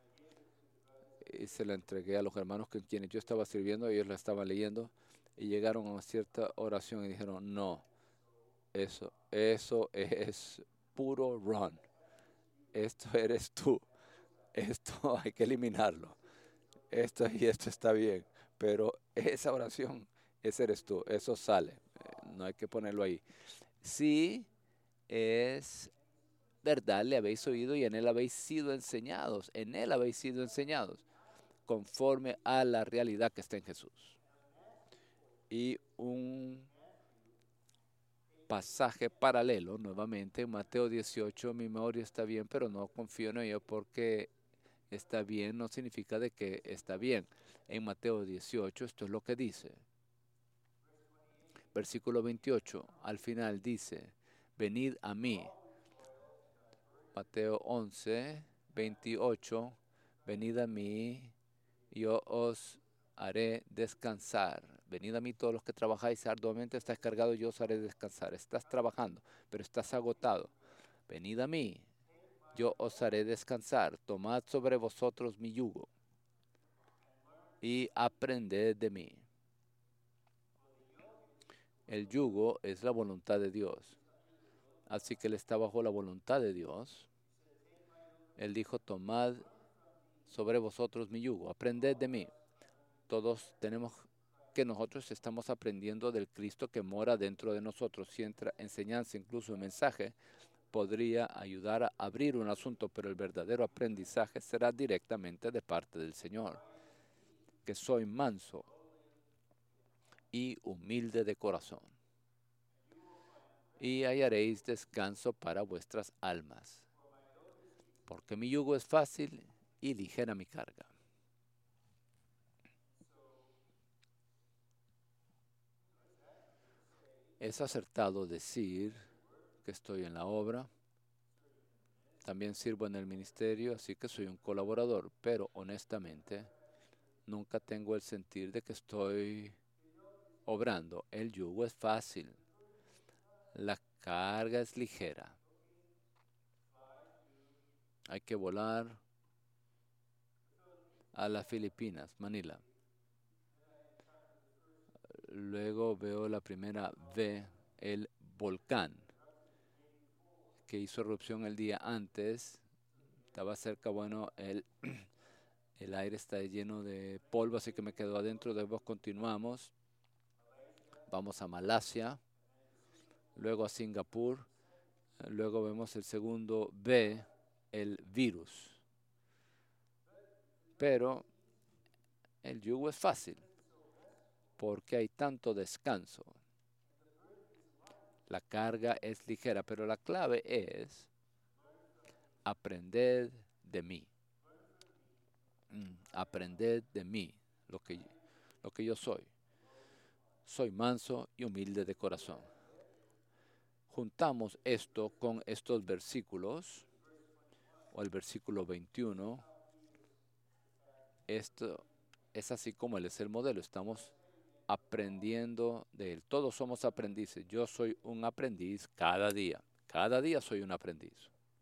Y se la entregué a los hermanos con quienes yo estaba sirviendo, ellos la estaban leyendo y llegaron a una cierta oración y dijeron, no, eso, eso es puro run, esto eres tú, esto hay que eliminarlo, esto y esto está bien, pero esa oración, ese eres tú, eso sale, eh, no hay que ponerlo ahí. Sí, es verdad, le habéis oído y en él habéis sido enseñados, en él habéis sido enseñados. conforme a la realidad que está en Jesús. Y un pasaje paralelo, nuevamente en Mateo dieciocho, mi memoria está bien, pero no confío en ello porque está bien no significa de que está bien. En Mateo dieciocho esto es lo que dice. Versículo veintiocho, al final dice, venid a mí. Mateo once, veintiocho, venid a mí, yo os haré descansar. Venid a mí todos los que trabajáis arduamente, estás cargado, yo os haré descansar. Estás trabajando, pero estás agotado. Venid a mí, yo os haré descansar. Tomad sobre vosotros mi yugo y aprended de mí. El yugo es la voluntad de Dios. Así que él está bajo la voluntad de Dios. Él dijo, tomad sobre vosotros mi yugo, aprended de mí. Todos tenemos que nosotros estamos aprendiendo del Cristo que mora dentro de nosotros. Si entra enseñanza, incluso un mensaje, podría ayudar a abrir un asunto, pero el verdadero aprendizaje será directamente de parte del Señor. Que soy manso y humilde de corazón, y hallaréis descanso para vuestras almas, porque mi yugo es fácil y ligera mi carga. Es acertado decir que estoy en la obra, también sirvo en el ministerio, así que soy un colaborador, pero honestamente nunca tengo el sentir de que estoy obrando. El yugo es fácil, la carga es ligera. Hay que volar a las Filipinas, Manila. Luego veo la primera V, el volcán, que hizo erupción el día antes. Estaba cerca, bueno, el, el aire está lleno de polvo, así que me quedo adentro. Después continuamos. Vamos a Malasia, luego a Singapur. Luego vemos el segundo V, el virus. Pero el yugo es fácil, porque hay tanto descanso. La carga es ligera, pero la clave es aprender de mí. Mm, aprended de mí lo que, lo que yo soy. Soy manso y humilde de corazón. Juntamos esto con estos versículos, o el versículo veintiuno. Esto es así como Él es el modelo. Estamos aprendiendo de Él. Todos somos aprendices. Yo soy un aprendiz cada día. Cada día soy un aprendiz.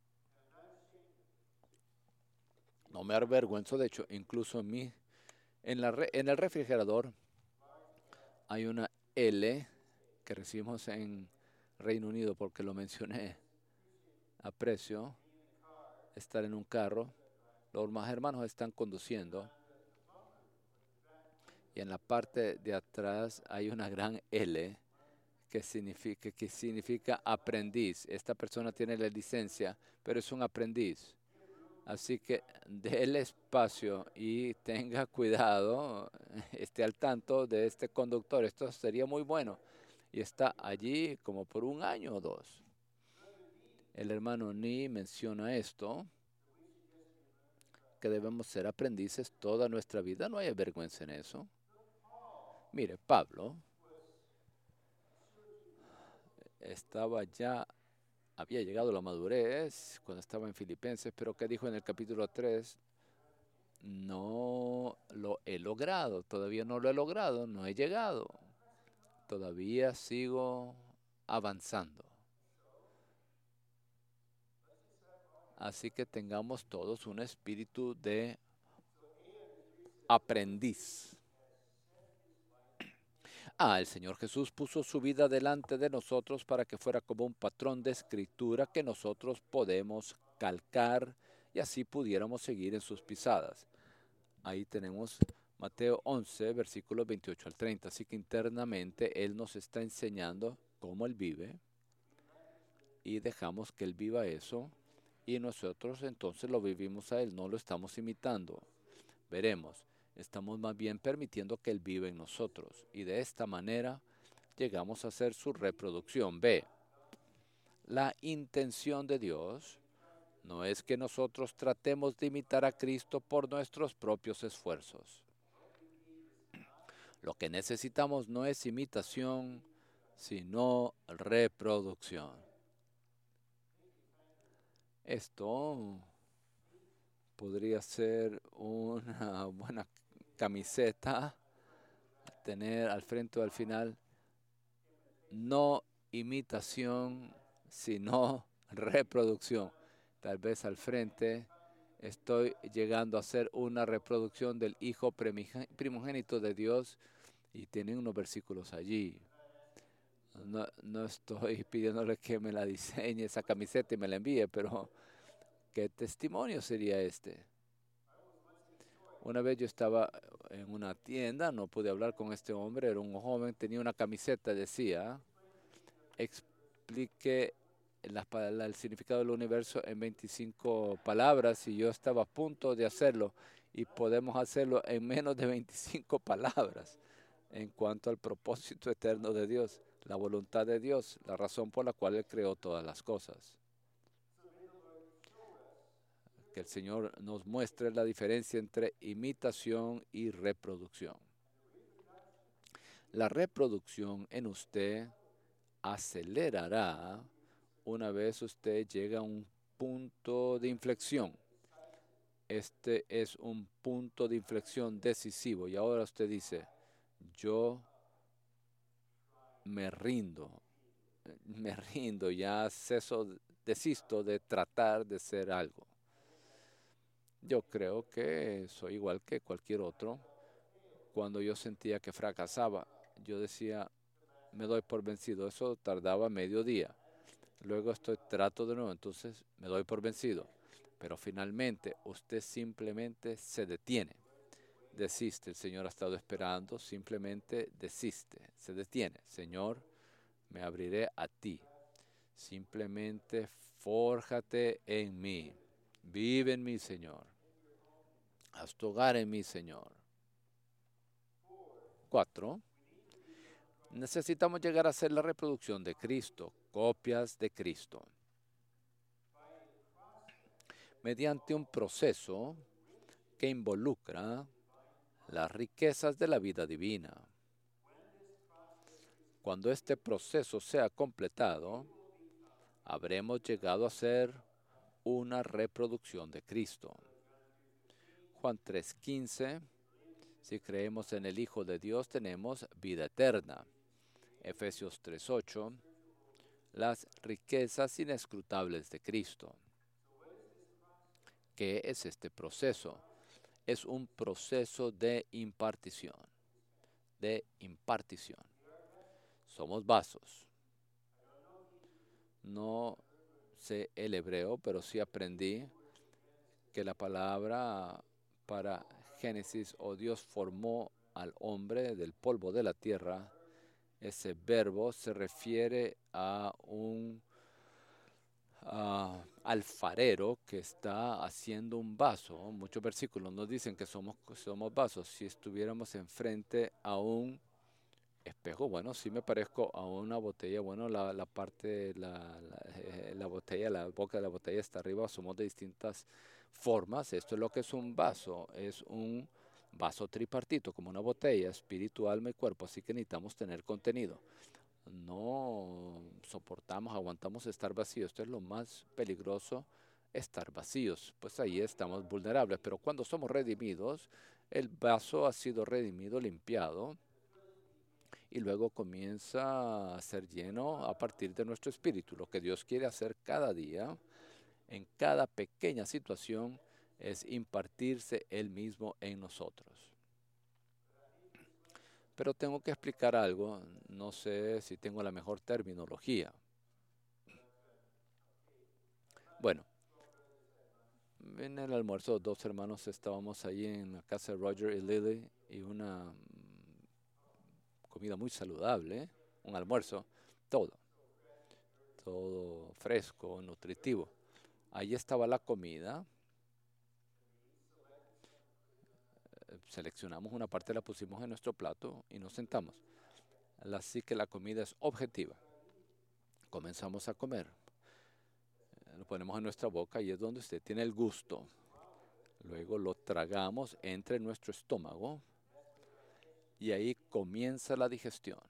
No me avergüenzo, de hecho, incluso en, mí, en, la re, en el refrigerador hay una L que recibimos en Reino Unido porque lo mencioné. Aprecio estar en un carro. Los más hermanos están conduciendo y en la parte de atrás hay una gran L que significa, que significa aprendiz. Esta persona tiene la licencia, pero es un aprendiz. Así que déle espacio y tenga cuidado, esté al tanto de este conductor. Esto sería muy bueno. Y está allí como por un año o dos. El hermano Ni menciona esto, que debemos ser aprendices toda nuestra vida. No hay vergüenza en eso. Mire, Pablo estaba ya, había llegado a la madurez cuando estaba en Filipenses, pero ¿qué dijo en el capítulo tres? No lo he logrado, todavía no lo he logrado, no he llegado. Todavía sigo avanzando. Así que tengamos todos un espíritu de aprendiz. Ah, el Señor Jesús puso su vida delante de nosotros para que fuera como un patrón de escritura que nosotros podemos calcar y así pudiéramos seguir en sus pisadas. Ahí tenemos Mateo once, versículos veintiocho al treinta. Así que internamente Él nos está enseñando cómo Él vive y dejamos que Él viva eso y nosotros entonces lo vivimos a Él, no lo estamos imitando. Veremos. Estamos más bien permitiendo que Él viva en nosotros. Y de esta manera llegamos a hacer su reproducción. B. La intención de Dios no es que nosotros tratemos de imitar a Cristo por nuestros propios esfuerzos. Lo que necesitamos no es imitación, sino reproducción. Esto podría ser una buena camiseta, tener al frente o al final, no imitación, sino reproducción. Tal vez al frente estoy llegando a ser una reproducción del Hijo primogénito de Dios y tienen unos versículos allí. No, no estoy pidiéndole que me la diseñe esa camiseta y me la envíe, pero ¿qué testimonio sería este? Una vez yo estaba en una tienda, no pude hablar con este hombre, era un joven, tenía una camiseta, decía, explique la, la, el significado del universo en veinticinco palabras y yo estaba a punto de hacerlo y podemos hacerlo en menos de veinticinco palabras en cuanto al propósito eterno de Dios, la voluntad de Dios, la razón por la cual Él creó todas las cosas. Que el Señor nos muestre la diferencia entre imitación y reproducción. La reproducción en usted acelerará una vez usted llega a un punto de inflexión. Este es un punto de inflexión decisivo y ahora usted dice, yo me rindo, me rindo, ya ceso, desisto de tratar de ser algo. Yo creo que soy igual que cualquier otro. Cuando yo sentía que fracasaba, yo decía, me doy por vencido. Eso tardaba medio día. Luego estoy trato de nuevo, entonces me doy por vencido. Pero finalmente usted simplemente se detiene. Desiste. El Señor ha estado esperando, simplemente desiste. Se detiene. Señor, me abriré a ti. Simplemente fórjate en mí. Vive en mí, Señor. Haz tu hogar en mí, Señor. Cuatro. Necesitamos llegar a ser la reproducción de Cristo, copias de Cristo. Mediante un proceso que involucra las riquezas de la vida divina. Cuando este proceso sea completado, habremos llegado a ser una reproducción de Cristo. Juan tres quince, si creemos en el Hijo de Dios tenemos vida eterna. Efesios tres ocho, las riquezas inescrutables de Cristo. ¿Qué es este proceso? Es un proceso de impartición, de impartición. Somos vasos. No sé el hebreo, pero sí aprendí que la palabra para Génesis, o Dios formó al hombre del polvo de la tierra, ese verbo se refiere a un uh, alfarero que está haciendo un vaso. Muchos versículos nos dicen que somos, somos vasos. Si estuviéramos enfrente a un espejo, bueno, sí me parezco a una botella. Bueno, la, la parte, la, la, eh, la botella, la boca de la botella está arriba. Somos de distintas formas. Esto es lo que es un vaso. Es un vaso tripartito, como una botella, espíritu, alma y cuerpo. Así que necesitamos tener contenido. No soportamos, aguantamos estar vacíos. Esto es lo más peligroso, estar vacíos. Pues ahí estamos vulnerables. Pero cuando somos redimidos, el vaso ha sido redimido, limpiado, y luego comienza a ser lleno a partir de nuestro espíritu. Lo que Dios quiere hacer cada día, en cada pequeña situación, es impartirse Él mismo en nosotros. Pero tengo que explicar algo, no sé si tengo la mejor terminología. Bueno, en el almuerzo, dos hermanos estábamos allí en la casa de Roger y Lily y una comida muy saludable, un almuerzo, todo, todo fresco, nutritivo. Allí estaba la comida. seleccionamos una parte, la pusimos en nuestro plato y nos sentamos. Así que la comida es objetiva. Comenzamos a comer. Lo ponemos en nuestra boca y es donde usted tiene el gusto. Luego lo tragamos, entra en nuestro estómago y ahí comienza la digestión.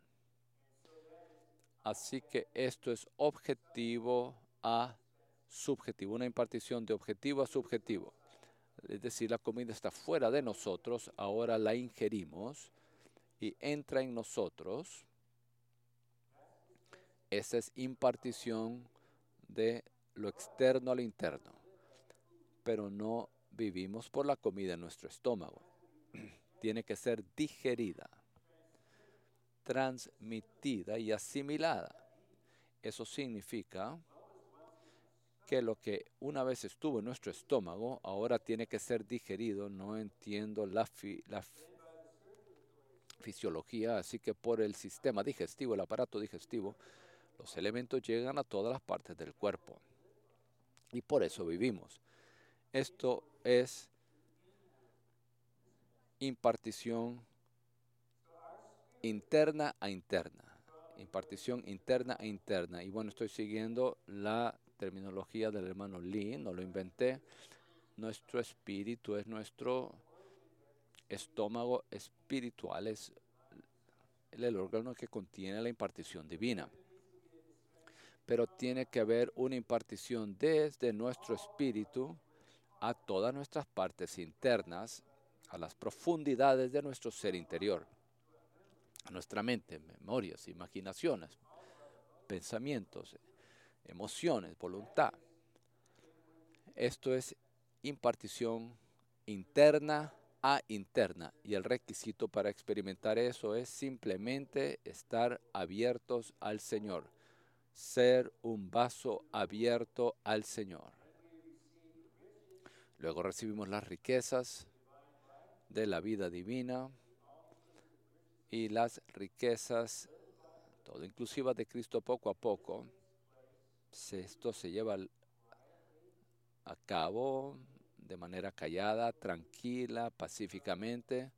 Así que esto es objetivo a subjetivo, una impartición de objetivo a subjetivo. Es decir, la comida está fuera de nosotros, ahora la ingerimos y entra en nosotros. Esa es impartición de lo externo a lo interno. Pero no vivimos por la comida en nuestro estómago. Tiene que ser digerida, transmitida y asimilada. Eso significa que lo que una vez estuvo en nuestro estómago, ahora tiene que ser digerido. No entiendo la, fi, la fisiología, así que por el sistema digestivo, el aparato digestivo, los elementos llegan a todas las partes del cuerpo. Y por eso vivimos. Esto es impartición interna a interna. Impartición interna a interna. Y bueno, estoy siguiendo la terminología del hermano Lee, no lo inventé. Nuestro espíritu es nuestro estómago espiritual, es el órgano que contiene la impartición divina. Pero tiene que haber una impartición desde nuestro espíritu a todas nuestras partes internas, a las profundidades de nuestro ser interior, a nuestra mente, memorias, imaginaciones, pensamientos, emociones, voluntad. Esto es impartición interna a interna, y el requisito para experimentar eso es simplemente estar abiertos al Señor, ser un vaso abierto al Señor. Luego recibimos las riquezas de la vida divina y las riquezas, todo inclusivas de Cristo poco a poco. Esto se lleva a cabo de manera callada, tranquila, pacíficamente,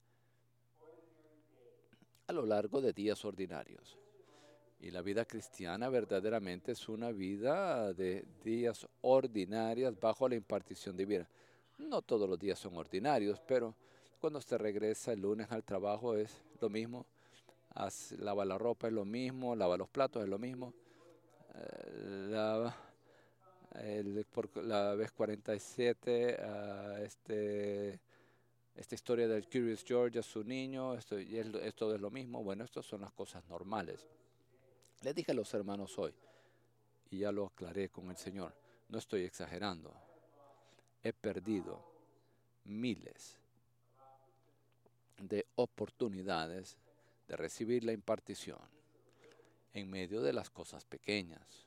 a lo largo de días ordinarios. Y la vida cristiana verdaderamente es una vida de días ordinarias bajo la impartición divina. No todos los días son ordinarios, pero cuando usted regresa el lunes al trabajo es lo mismo. Haz, lava la ropa es lo mismo, lava los platos es lo mismo. Eh, lava, el, por la vez cuarenta y siete, uh, este, esta historia del Curious George a su niño, esto, y es, esto es lo mismo. Bueno, estas son las cosas normales. Les dije a los hermanos hoy, y ya lo aclaré con el Señor, no estoy exagerando. He perdido miles de oportunidades de recibir la impartición en medio de las cosas pequeñas.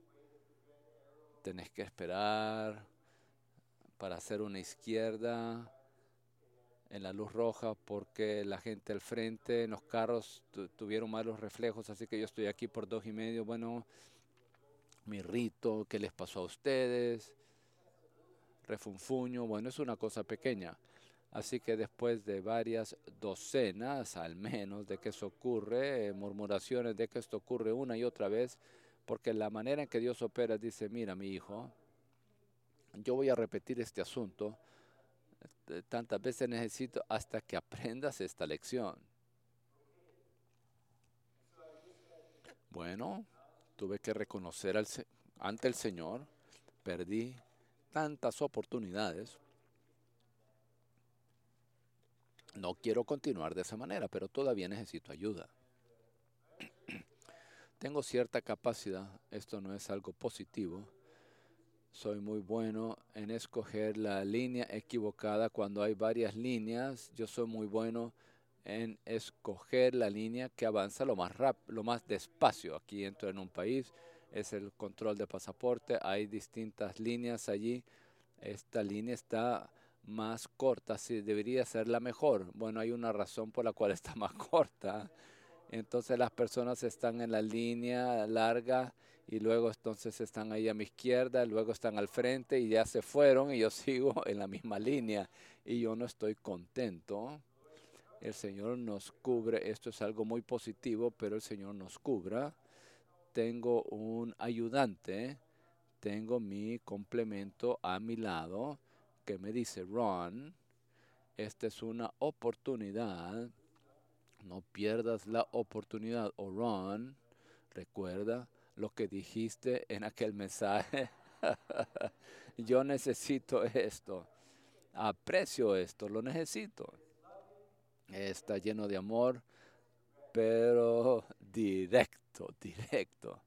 Tenés que esperar para hacer una izquierda en la luz roja porque la gente al frente en los carros tu, tuvieron malos reflejos, así que yo estoy aquí por dos y medio. Bueno, mi rito, ¿qué les pasó a ustedes? Refunfuño, bueno, es una cosa pequeña. Así que después de varias docenas, al menos, de que eso ocurre, eh, murmuraciones de que esto ocurre una y otra vez, porque la manera en que Dios opera dice, mira, mi hijo, yo voy a repetir este asunto eh, tantas veces necesito hasta que aprendas esta lección. Bueno, tuve que reconocer al, ante el Señor, perdí tantas oportunidades. No quiero continuar de esa manera, pero todavía necesito ayuda. Tengo cierta capacidad, esto no es algo positivo. Soy muy bueno en escoger la línea equivocada cuando hay varias líneas. Yo soy muy bueno en escoger la línea que avanza lo más rápido, lo más despacio. Aquí entro en un país, es el control de pasaporte, hay distintas líneas allí. Esta línea está más corta, sí, debería ser la mejor. Bueno, hay una razón por la cual está más corta. Entonces las personas están en la línea larga y luego entonces están ahí a mi izquierda, luego están al frente y ya se fueron y yo sigo en la misma línea y yo no estoy contento. El Señor nos cubre, esto es algo muy positivo, pero el Señor nos cubra. Tengo un ayudante, tengo mi complemento a mi lado que me dice, Ron, esta es una oportunidad, no pierdas la oportunidad. O Ron, recuerda lo que dijiste en aquel mensaje. Yo necesito esto, aprecio esto, lo necesito. Está lleno de amor, pero directo, directo.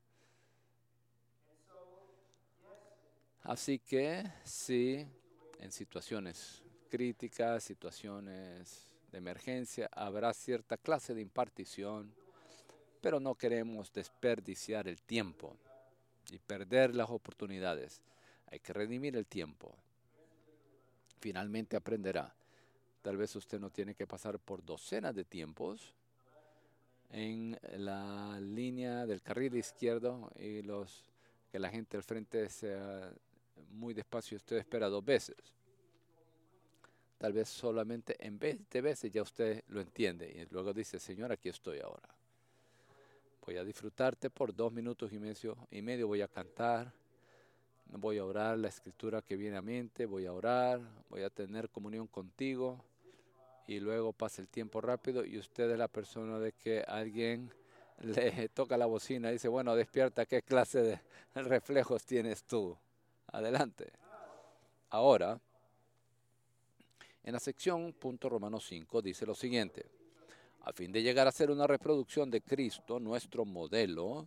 Así que sí, en situaciones críticas, situaciones de emergencia, habrá cierta clase de impartición, pero no queremos desperdiciar el tiempo y perder las oportunidades. Hay que redimir el tiempo. Finalmente aprenderá. Tal vez usted no tiene que pasar por docenas de tiempos en la línea del carril izquierdo y los que la gente al frente sea muy despacio y usted espera dos veces. Tal vez solamente en veinte veces ya usted lo entiende y luego dice, Señor, aquí estoy ahora. Voy a disfrutarte por dos minutos y medio, y medio voy a cantar, voy a orar la escritura que viene a mente, voy a orar, voy a tener comunión contigo y luego pasa el tiempo rápido y usted es la persona de que alguien le toca la bocina y dice, bueno, despierta, ¿qué clase de reflejos tienes tú? Adelante. Ahora, en la sección punto Romanos cinco dice lo siguiente. A fin de llegar a ser una reproducción de Cristo, nuestro modelo,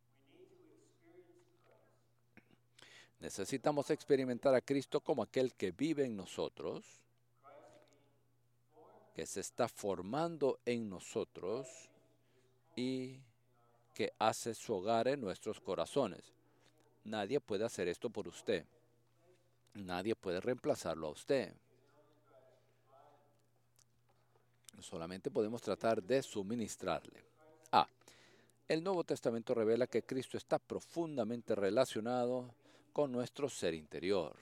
necesitamos experimentar a Cristo como aquel que vive en nosotros, que se está formando en nosotros y que hace su hogar en nuestros corazones. Nadie puede hacer esto por usted. Nadie puede reemplazarlo a usted. Solamente podemos tratar de suministrarle. Ah, el Nuevo Testamento revela que Cristo está profundamente relacionado con nuestro ser interior.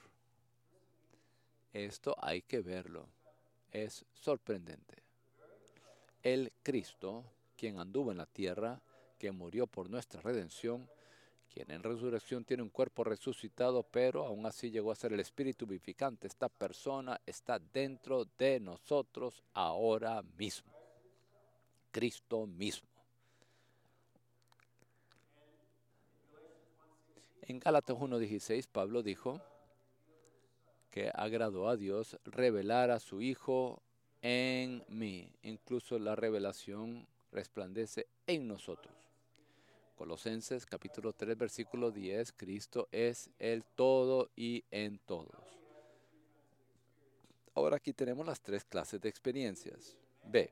Esto hay que verlo. Es sorprendente. El Cristo, quien anduvo en la tierra, que murió por nuestra redención, quien en resurrección tiene un cuerpo resucitado, pero aún así llegó a ser el Espíritu vivificante. Esta persona está dentro de nosotros ahora mismo. Cristo mismo. En Gálatas uno dieciséis, Pablo dijo que agradó a Dios revelar a su Hijo en mí. Incluso la revelación resplandece en nosotros. Colosenses capítulo tres, versículo diez, Cristo es el todo y en todos. Ahora aquí tenemos las tres clases de experiencias. B.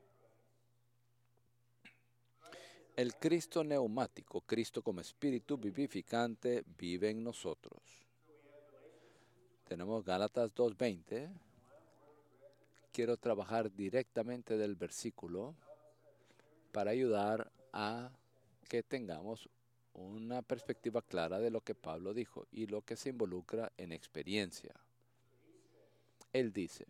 El Cristo neumático, Cristo como espíritu vivificante, vive en nosotros. Tenemos Gálatas dos veinte. Quiero trabajar directamente del versículo para ayudar a que tengamos una perspectiva clara de lo que Pablo dijo y lo que se involucra en experiencia. Él dice,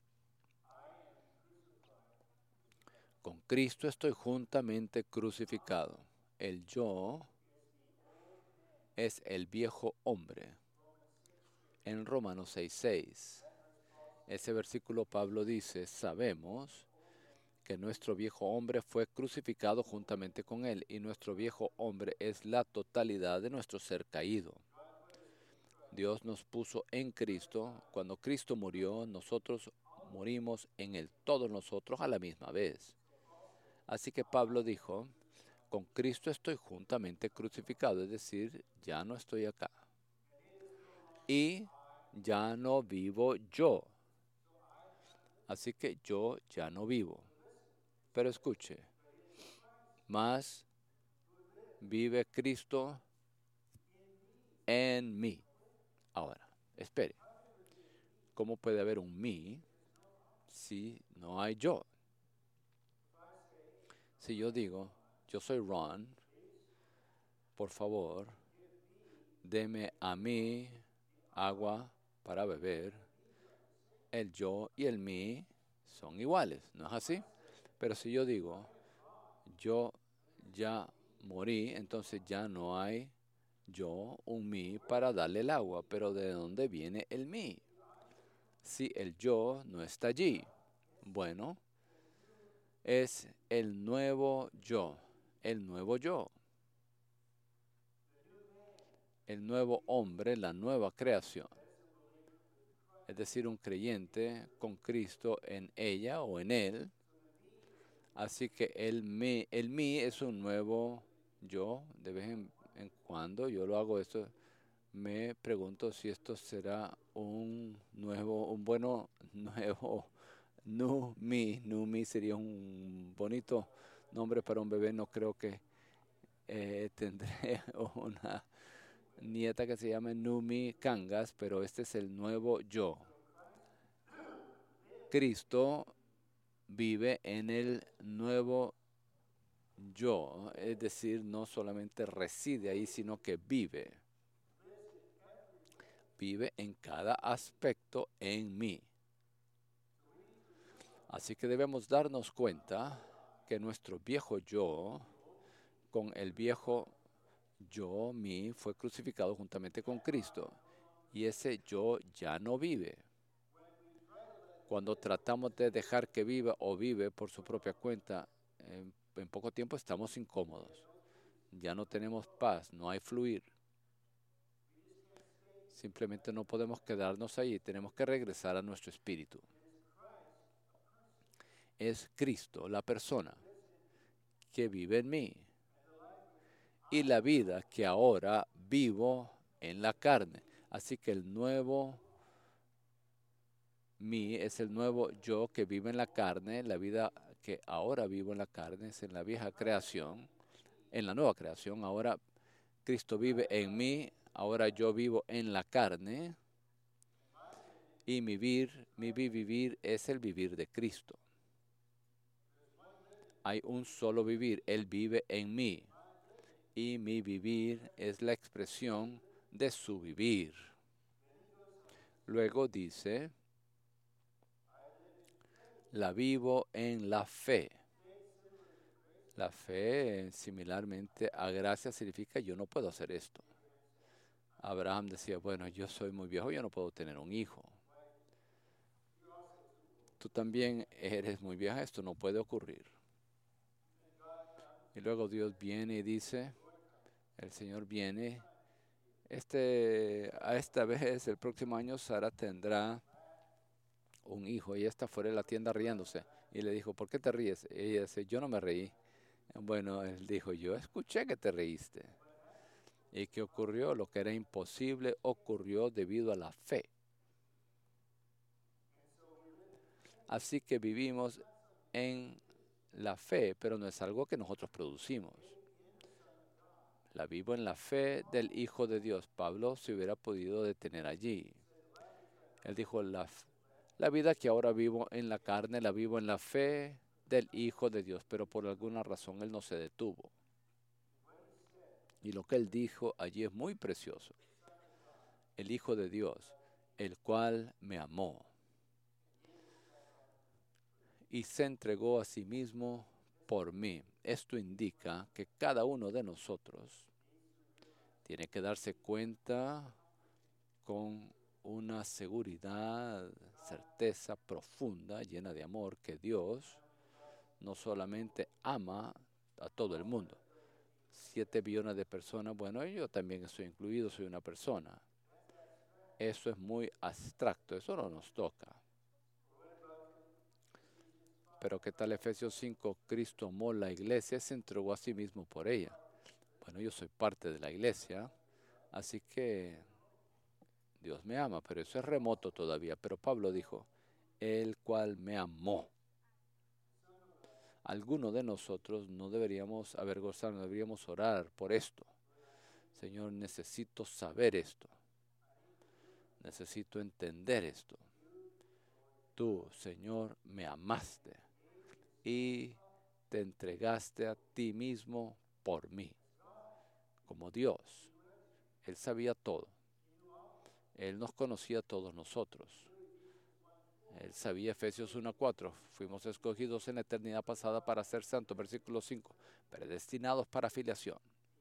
con Cristo estoy juntamente crucificado. El yo es el viejo hombre. En Romanos seis seis, ese versículo Pablo dice, sabemos que nuestro viejo hombre fue crucificado juntamente con él y nuestro viejo hombre es la totalidad de nuestro ser caído. Dios nos puso en Cristo. Cuando Cristo murió, nosotros morimos en él, todos nosotros a la misma vez. Así que Pablo dijo, con Cristo estoy juntamente crucificado, es decir, ya no estoy acá. Y ya no vivo yo. Así que yo ya no vivo. Pero escuche, más vive Cristo en mí. Ahora, espere. ¿Cómo puede haber un mí si no hay yo? Si yo digo, yo soy Ron, por favor, deme a mí agua para beber. El yo y el mí son iguales, ¿no es así? Pero si yo digo, yo ya morí, entonces ya no hay yo, un mí, para darle el agua. Pero ¿de dónde viene el mí? Si el yo no está allí, bueno, es el nuevo yo, el nuevo yo, el nuevo hombre, la nueva creación. Es decir, un creyente con Cristo en ella o en él. Así que el mí, el mí es un nuevo yo. De vez en, en cuando yo lo hago esto. Me pregunto si esto será un nuevo, un bueno nuevo Nu Mi. Nu Mi sería un bonito nombre para un bebé. No creo que eh, tendré una nieta que se llame Numi Cangas, pero este es el nuevo yo. Cristo vive en el nuevo yo, es decir, no solamente reside ahí, sino que vive. Vive en cada aspecto en mí. Así que debemos darnos cuenta que nuestro viejo yo, con el viejo yo, mí, fue crucificado juntamente con Cristo. Y ese yo ya no vive. Cuando tratamos de dejar que viva o vive por su propia cuenta, en, en poco tiempo estamos incómodos. Ya no tenemos paz, no hay fluir. Simplemente no podemos quedarnos ahí, tenemos que regresar a nuestro espíritu. Es Cristo, la persona que vive en mí. Y la vida que ahora vivo en la carne. Así que el nuevo mí es el nuevo yo que vive en la carne. La vida que ahora vivo en la carne es en la vieja creación, en la nueva creación. Ahora Cristo vive en mí, ahora yo vivo en la carne. Y mi vivir, mi vivir es el vivir de Cristo. Hay un solo vivir, Él vive en mí. Y mi vivir es la expresión de su vivir. Luego dice, la vivo en la fe. La fe, similarmente a gracia, significa yo no puedo hacer esto. Abraham decía, bueno, yo soy muy viejo, yo no puedo tener un hijo. Tú también eres muy vieja, esto no puede ocurrir. Y luego Dios viene y dice, el Señor viene, este, a esta vez, el próximo año, Sara tendrá un hijo. Y está fuera de la tienda riéndose. Y le dijo, ¿por qué te ríes? Y ella dice, yo no me reí. Bueno, él dijo, yo escuché que te reíste. ¿Y qué ocurrió? Lo que era imposible ocurrió debido a la fe. Así que vivimos en la fe, pero no es algo que nosotros producimos. La vivo en la fe del Hijo de Dios. Pablo se hubiera podido detener allí. Él dijo, la, la vida que ahora vivo en la carne, la vivo en la fe del Hijo de Dios, pero por alguna razón él no se detuvo. Y lo que él dijo allí es muy precioso. El Hijo de Dios, el cual me amó y se entregó a sí mismo por mí. Esto indica que cada uno de nosotros tiene que darse cuenta con una seguridad, certeza profunda, llena de amor, que Dios no solamente ama a todo el mundo. Siete billones de personas, bueno, yo también estoy incluido, soy una persona. Eso es muy abstracto, eso no nos toca. Pero ¿qué tal Efesios cinco? Cristo amó la iglesia y se entregó a sí mismo por ella. Bueno, yo soy parte de la iglesia, así que Dios me ama, pero eso es remoto todavía. Pero Pablo dijo, el cual me amó. Algunos de nosotros no deberíamos avergonzarnos, deberíamos orar por esto. Señor, necesito saber esto. Necesito entender esto. Tú, Señor, me amaste y te entregaste a ti mismo por mí, como Dios. Él sabía todo. Él nos conocía a todos nosotros. Él sabía, Efesios uno cuatro, fuimos escogidos en la eternidad pasada para ser santos, versículo cinco, predestinados para filiación.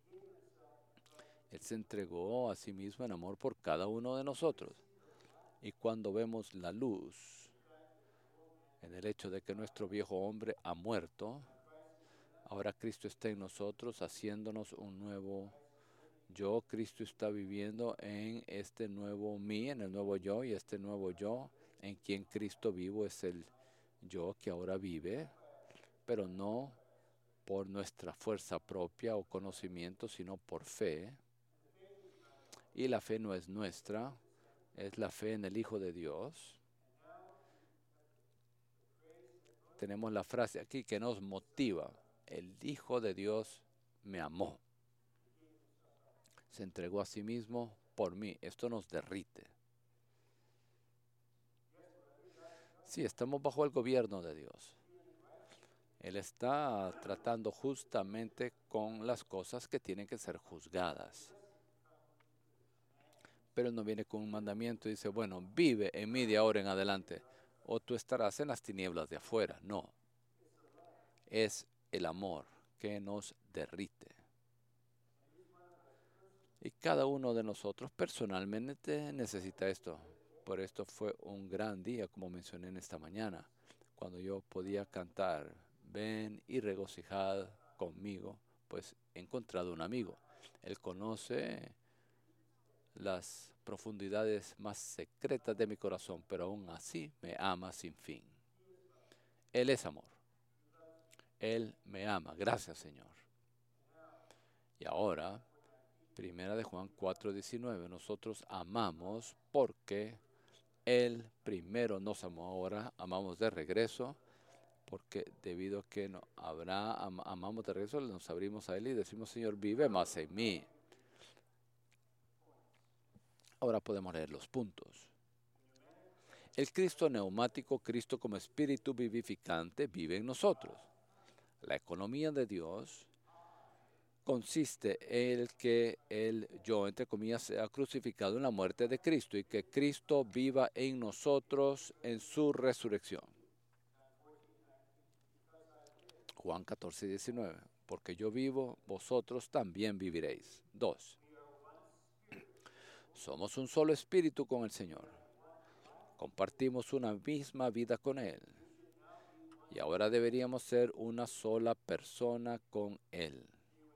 Él se entregó a sí mismo en amor por cada uno de nosotros. Y cuando vemos la luz en el hecho de que nuestro viejo hombre ha muerto, ahora Cristo está en nosotros haciéndonos un nuevo yo. Cristo está viviendo en este nuevo mí, en el nuevo yo, y este nuevo yo en quien Cristo vivo es el yo que ahora vive, pero no por nuestra fuerza propia o conocimiento, sino por fe. Y la fe no es nuestra, es la fe en el Hijo de Dios. Tenemos la frase aquí que nos motiva: el Hijo de Dios me amó, se entregó a sí mismo por mí. Esto nos derrite. Sí, estamos bajo el gobierno de Dios. Él está tratando justamente con las cosas que tienen que ser juzgadas. Pero Él no viene con un mandamiento y dice, bueno, vive en mí de ahora en adelante, o tú estarás en las tinieblas de afuera. No, es el amor que nos derrite. Y cada uno de nosotros personalmente necesita esto. Por esto fue un gran día, como mencioné en esta mañana, cuando yo podía cantar, ven y regocijad conmigo, pues he encontrado un amigo. Él conoce las profundidades más secretas de mi corazón, pero aún así me ama sin fin. Él es amor. Él me ama. Gracias, Señor. Y ahora, Primera de Juan cuatro diecinueve, nosotros amamos porque Él primero nos amó. Ahora amamos de regreso, porque debido a que no habrá, am, amamos de regreso, nos abrimos a Él y decimos, Señor, vive más en mí. Ahora podemos leer los puntos. El Cristo neumático, Cristo como espíritu vivificante, vive en nosotros. La economía de Dios consiste en que el yo, entre comillas, sea crucificado en la muerte de Cristo y que Cristo viva en nosotros en su resurrección. Juan catorce diecinueve. Porque yo vivo, vosotros también viviréis. dos. Somos un solo espíritu con el Señor. Compartimos una misma vida con Él. Y ahora deberíamos ser una sola persona con Él.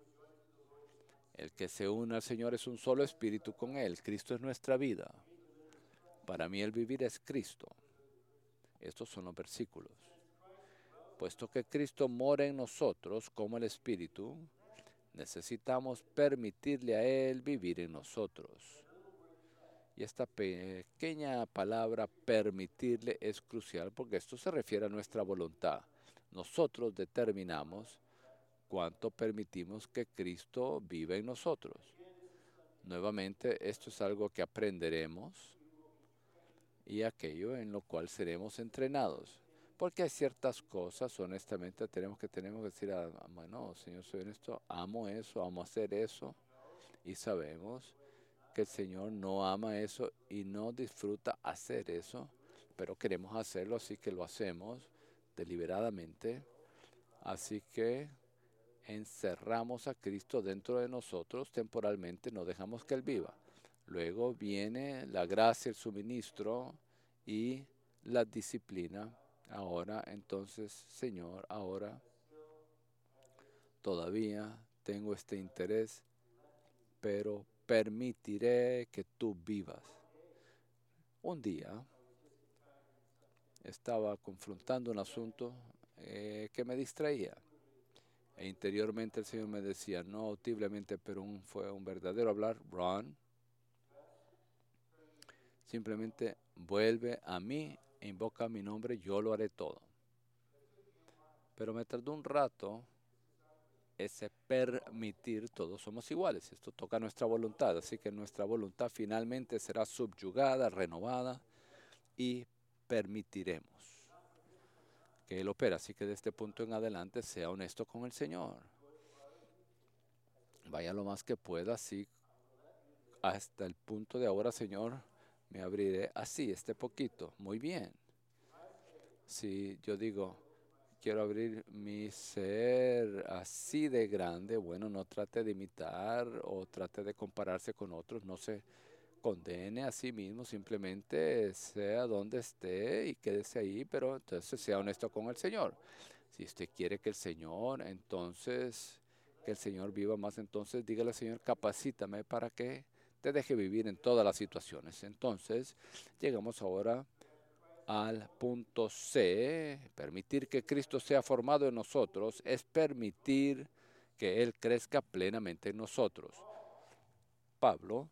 El que se une al Señor es un solo espíritu con Él. Cristo es nuestra vida. Para mí el vivir es Cristo. Estos son los versículos. Puesto que Cristo mora en nosotros como el Espíritu, necesitamos permitirle a Él vivir en nosotros. Y esta pequeña palabra permitirle es crucial porque esto se refiere a nuestra voluntad. Nosotros determinamos cuánto permitimos que Cristo viva en nosotros. Nuevamente, esto es algo que aprenderemos y aquello en lo cual seremos entrenados. Porque hay ciertas cosas, honestamente, tenemos que, tenemos que decir, ah, bueno, Señor, soy honesto, amo eso, amo hacer eso, y sabemos que el Señor no ama eso y no disfruta hacer eso, pero queremos hacerlo, así que lo hacemos deliberadamente. Así que encerramos a Cristo dentro de nosotros temporalmente, no dejamos que Él viva. Luego viene la gracia, el suministro y la disciplina. Ahora, entonces, Señor, ahora todavía tengo este interés, pero permitiré que tú vivas. Un día estaba confrontando un asunto eh, que me distraía. E interiormente el Señor me decía, no audiblemente, pero un, fue un verdadero hablar, Ron, simplemente vuelve a mí e invoca mi nombre, yo lo haré todo. Pero me tardó un rato ese permitir, todos somos iguales, esto toca nuestra voluntad, así que nuestra voluntad finalmente será subyugada, renovada y permitiremos que Él opera. Así que de este punto en adelante sea honesto con el Señor. Vaya lo más que pueda, así hasta el punto de ahora, Señor, me abriré así, este poquito. Muy bien. Si yo digo, quiero abrir mi ser así de grande, bueno, no trate de imitar o trate de compararse con otros, no se condene a sí mismo, simplemente sea donde esté y quédese ahí, pero entonces sea honesto con el Señor. Si usted quiere que el Señor, entonces, que el Señor viva más, entonces dígale al Señor, capacítame para que te deje vivir en todas las situaciones. Entonces, llegamos ahora al punto C, permitir que Cristo sea formado en nosotros es permitir que Él crezca plenamente en nosotros. Pablo,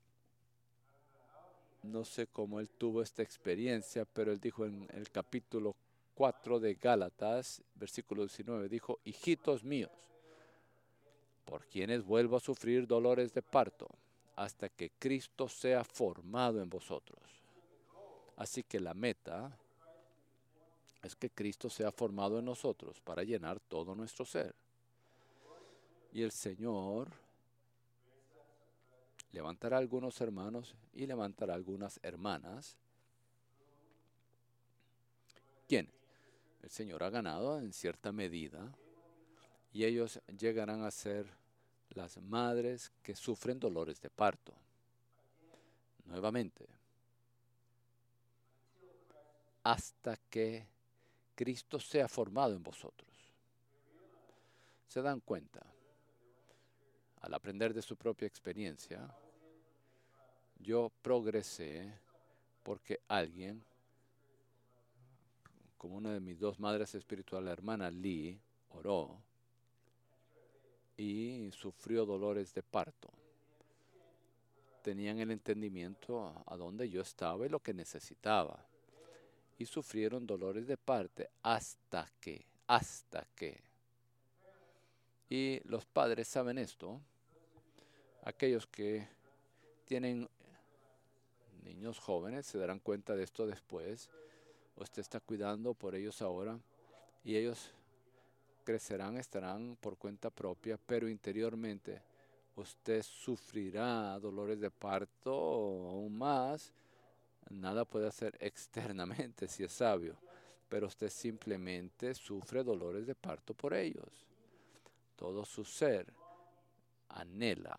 no sé cómo él tuvo esta experiencia, pero él dijo en el capítulo cuatro de Gálatas, versículo diecinueve, dijo, hijitos míos, por quienes vuelvo a sufrir dolores de parto, hasta que Cristo sea formado en vosotros. Así que la meta es que Cristo sea formado en nosotros para llenar todo nuestro ser. Y el Señor levantará algunos hermanos y levantará algunas hermanas. ¿Quiénes? El Señor ha ganado en cierta medida y ellos llegarán a ser las madres que sufren dolores de parto. Nuevamente, hasta que Cristo sea formado en vosotros. ¿Se dan cuenta? Al aprender de su propia experiencia, yo progresé porque alguien, como una de mis dos madres espirituales, la hermana Lee, oró y sufrió dolores de parto. Tenían el entendimiento a dónde yo estaba y lo que necesitaba. Y sufrieron dolores de parto hasta que, hasta que. Y los padres saben esto, aquellos que tienen niños jóvenes se darán cuenta de esto después. Usted está cuidando por ellos ahora y ellos crecerán, estarán por cuenta propia, pero interiormente usted sufrirá dolores de parto aún más. Nada puede hacer externamente si es sabio, pero usted simplemente sufre dolores de parto por ellos. Todo su ser anhela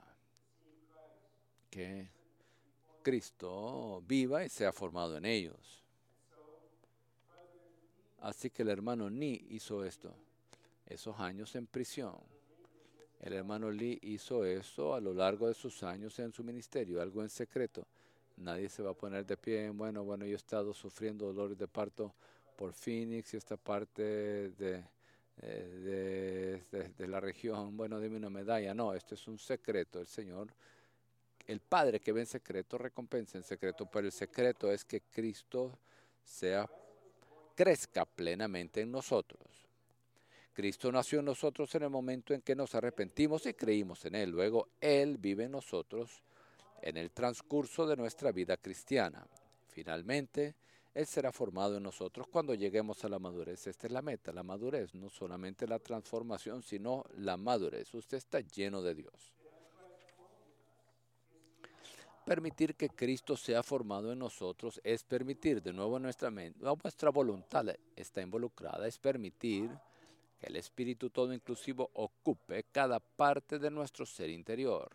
que Cristo viva y sea formado en ellos. Así que el hermano Ni hizo esto, esos años en prisión. El hermano Lee hizo eso a lo largo de sus años en su ministerio, algo en secreto. Nadie se va a poner de pie. Bueno, bueno, yo he estado sufriendo dolores de parto por Phoenix y esta parte de, eh, de, de, de la región. Bueno, dime una medalla. No, esto es un secreto. El Señor, el Padre que ve en secreto, recompensa en secreto. Pero el secreto es que Cristo sea, crezca plenamente en nosotros. Cristo nació en nosotros en el momento en que nos arrepentimos y creímos en Él. Luego Él vive en nosotros en el transcurso de nuestra vida cristiana. Finalmente, Él será formado en nosotros cuando lleguemos a la madurez. Esta es la meta, la madurez, no solamente la transformación, sino la madurez. Usted está lleno de Dios. Permitir que Cristo sea formado en nosotros es permitir, de nuevo nuestra mente, nuestra voluntad está involucrada, es permitir que el Espíritu todo inclusivo ocupe cada parte de nuestro ser interior.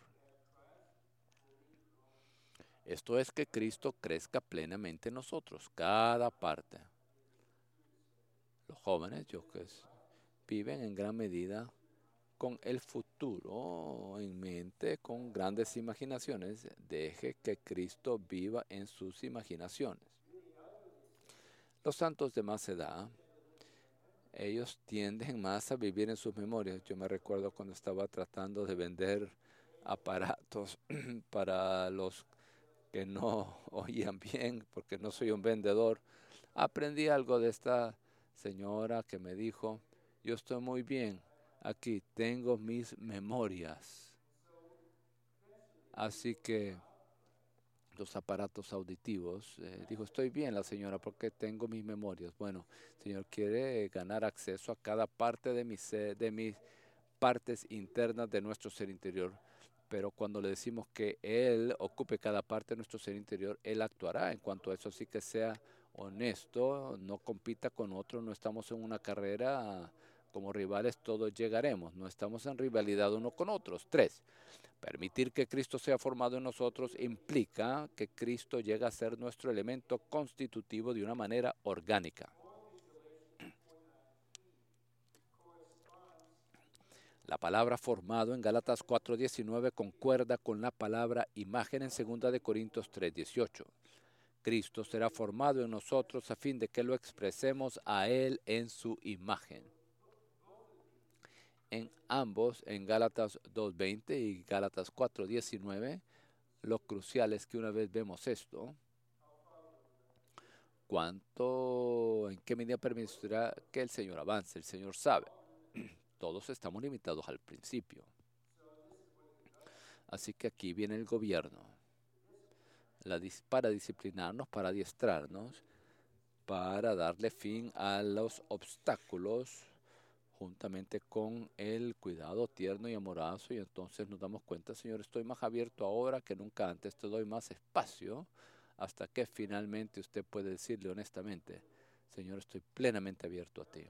Esto es que Cristo crezca plenamente en nosotros, cada parte. Los jóvenes, yo que es, viven en gran medida con el futuro en mente, con grandes imaginaciones. Deje que Cristo viva en sus imaginaciones. Los santos de más edad, ellos tienden más a vivir en sus memorias. Yo me recuerdo cuando estaba tratando de vender aparatos para los que no oían bien, porque no soy un vendedor. Aprendí algo de esta señora que me dijo, yo estoy muy bien, aquí tengo mis memorias. Así que los aparatos auditivos, eh, dijo, estoy bien la señora porque tengo mis memorias. Bueno, el Señor quiere ganar acceso a cada parte de, mi ser, de mis partes internas de nuestro ser interior pero cuando le decimos que Él ocupe cada parte de nuestro ser interior, Él actuará. En cuanto a eso, sí que sea honesto, no compita con otros, no estamos en una carrera como rivales, todos llegaremos, no estamos en rivalidad uno con otros. Tres, permitir que Cristo sea formado en nosotros implica que Cristo llega a ser nuestro elemento constitutivo de una manera orgánica. La palabra formado en Gálatas cuatro diecinueve concuerda con la palabra imagen en segunda de Corintios tres dieciocho. Cristo será formado en nosotros a fin de que lo expresemos a Él en su imagen. En ambos, en Gálatas dos veinte y Gálatas cuatro diecinueve, lo crucial es que una vez vemos esto, ¿cuánto, en qué medida permitirá que el Señor avance? El Señor sabe. Todos estamos limitados al principio. Así que aquí viene el gobierno la, para disciplinarnos, para adiestrarnos, para darle fin a los obstáculos juntamente con el cuidado tierno y amoroso, y entonces nos damos cuenta, Señor, estoy más abierto ahora que nunca antes, te doy más espacio, hasta que finalmente usted puede decirle honestamente, Señor, estoy plenamente abierto a ti.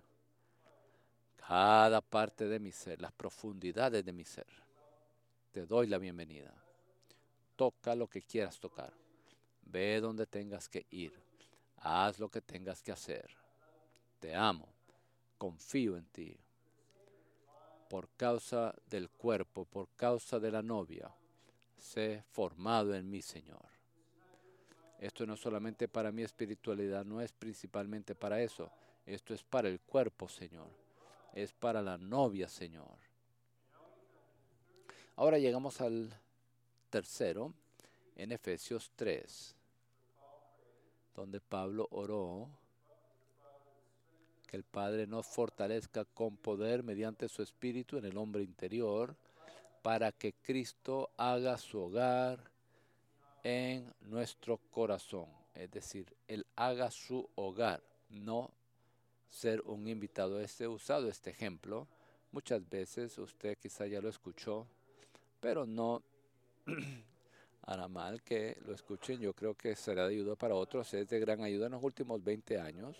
Cada parte de mi ser, las profundidades de mi ser, te doy la bienvenida. Toca lo que quieras tocar. Ve donde tengas que ir. Haz lo que tengas que hacer. Te amo. Confío en ti. Por causa del cuerpo, por causa de la novia, sé formado en mí, Señor. Esto no es solamente para mi espiritualidad, no es principalmente para eso. Esto es para el cuerpo, Señor. Es para la novia, Señor. Ahora llegamos al tercero, en Efesios tres, donde Pablo oró que el Padre nos fortalezca con poder mediante su Espíritu en el hombre interior, para que Cristo haga su hogar en nuestro corazón. Es decir, Él haga su hogar, no ser un invitado. Este, he usado este ejemplo muchas veces, usted quizá ya lo escuchó, pero no hará mal que lo escuchen. Yo creo que será de ayuda para otros, es de gran ayuda en los últimos veinte años.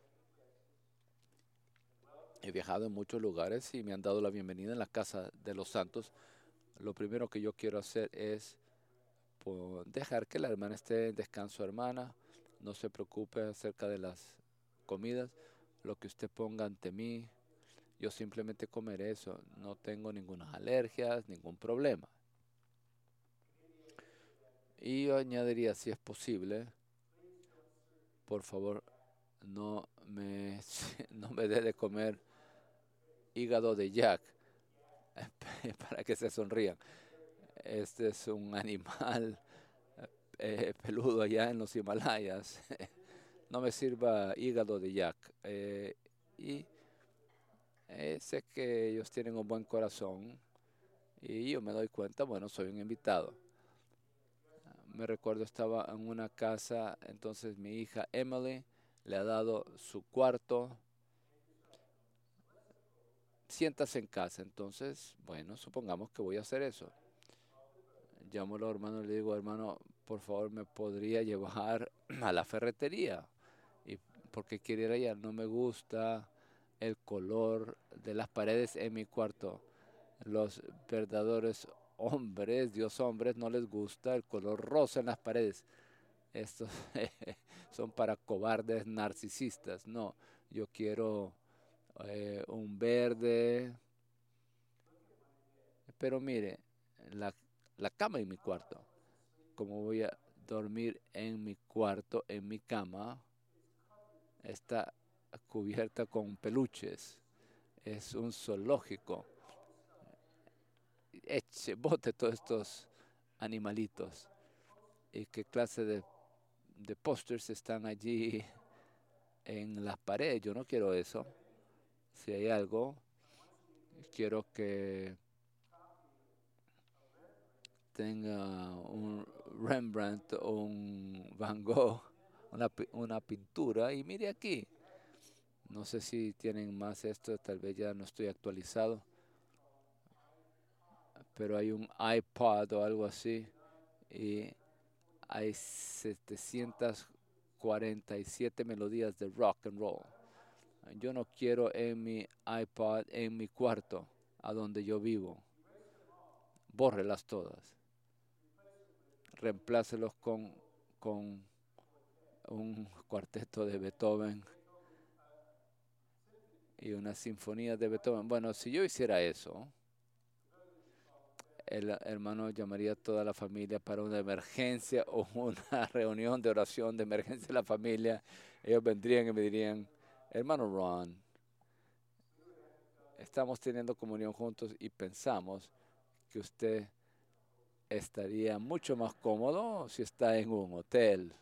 He viajado en muchos lugares y me han dado la bienvenida en la casa de los santos. Lo primero que yo quiero hacer es pues, dejar que la hermana esté en descanso, hermana. No se preocupe acerca de las comidas. Lo que usted ponga ante mí, yo simplemente comeré eso. No tengo ninguna alergia, ningún problema. Y yo añadiría, si es posible, por favor, no me, no me dé de comer hígado de yak para que se sonrían. Este es un animal eh, peludo allá en los Himalayas. No me sirva hígado de yak. Eh, y eh, sé que ellos tienen un buen corazón y yo me doy cuenta, bueno, soy un invitado. Me recuerdo, estaba en una casa, entonces mi hija Emily le ha dado su cuarto. Siéntase en casa, entonces, bueno, supongamos que voy a hacer eso. Llamo a los hermanos y le digo, hermano, por favor, ¿me podría llevar a la ferretería? Y porque quiero ir allá, no me gusta el color de las paredes en mi cuarto. Los verdaderos hombres, Dios hombres, no les gusta el color rosa en las paredes. Estos son para cobardes narcisistas. No, yo quiero eh, un verde. Pero mire, la, la cama en mi cuarto. Como voy a dormir en mi cuarto, en mi cama, está cubierta con peluches. Es un zoológico. Eche, bote todos estos animalitos. ¿Y qué clase de, de pósters están allí en las paredes? Yo no quiero eso. Si hay algo, quiero que tenga un Rembrandt o un Van Gogh, una, una pintura. Y mire aquí, no sé si tienen más esto, tal vez ya no estoy actualizado, pero hay un iPod o algo así y hay setecientas cuarenta y siete melodías de rock and roll. Yo no quiero en mi iPod, en mi cuarto, a donde yo vivo. Bórrelas todas. Reemplácelos con, con un cuarteto de Beethoven y una sinfonía de Beethoven. Bueno, si yo hiciera eso, el hermano llamaría a toda la familia para una emergencia o una reunión de oración de emergencia de la familia. Ellos vendrían y me dirían, hermano Ron, estamos teniendo comunión juntos y pensamos que usted estaría mucho más cómodo si está en un hotel.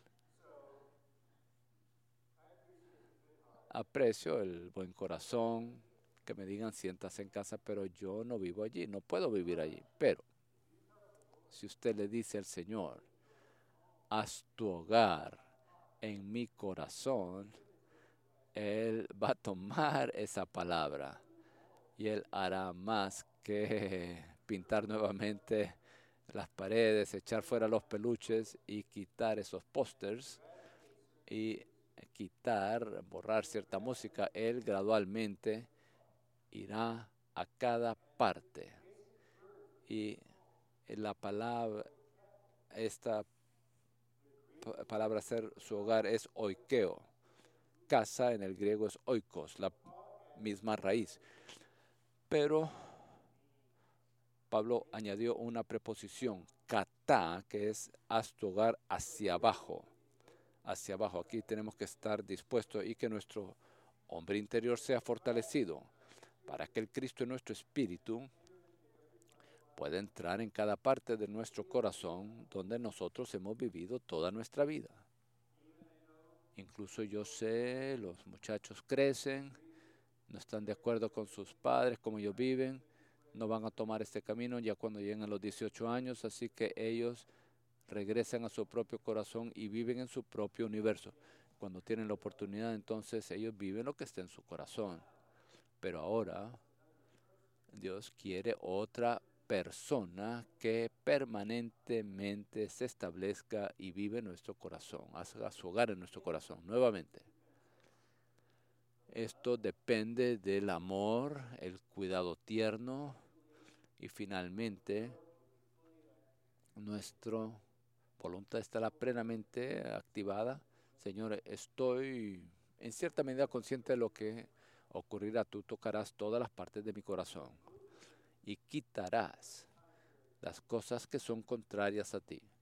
Aprecio el buen corazón, que me digan siéntase en casa, pero yo no vivo allí, no puedo vivir allí. Pero si usted le dice al Señor, haz tu hogar en mi corazón, Él va a tomar esa palabra y Él hará más que pintar nuevamente las paredes, echar fuera los peluches y quitar esos pósters y quitar, borrar cierta música. Él gradualmente irá a cada parte. Y la palabra, esta palabra ser su hogar es oikeo. Casa en el griego es oikos, la misma raíz. Pero Pablo añadió una preposición, kata, que es haz tu hogar hacia abajo. Hacia abajo. Aquí tenemos que estar dispuestos y que nuestro hombre interior sea fortalecido para que el Cristo en nuestro espíritu pueda entrar en cada parte de nuestro corazón donde nosotros hemos vivido toda nuestra vida. Incluso yo sé, los muchachos crecen, no están de acuerdo con sus padres, como ellos viven, no van a tomar este camino ya cuando lleguen a los dieciocho años, así que ellos regresan a su propio corazón y viven en su propio universo. Cuando tienen la oportunidad, entonces ellos viven lo que está en su corazón. Pero ahora Dios quiere otra persona que permanentemente se establezca y vive en nuestro corazón, haga su hogar en nuestro corazón nuevamente. Esto depende del amor, el cuidado tierno y finalmente nuestra voluntad estará plenamente activada. Señor, estoy en cierta medida consciente de lo que ocurrirá. Tú tocarás todas las partes de mi corazón y quitarás las cosas que son contrarias a ti.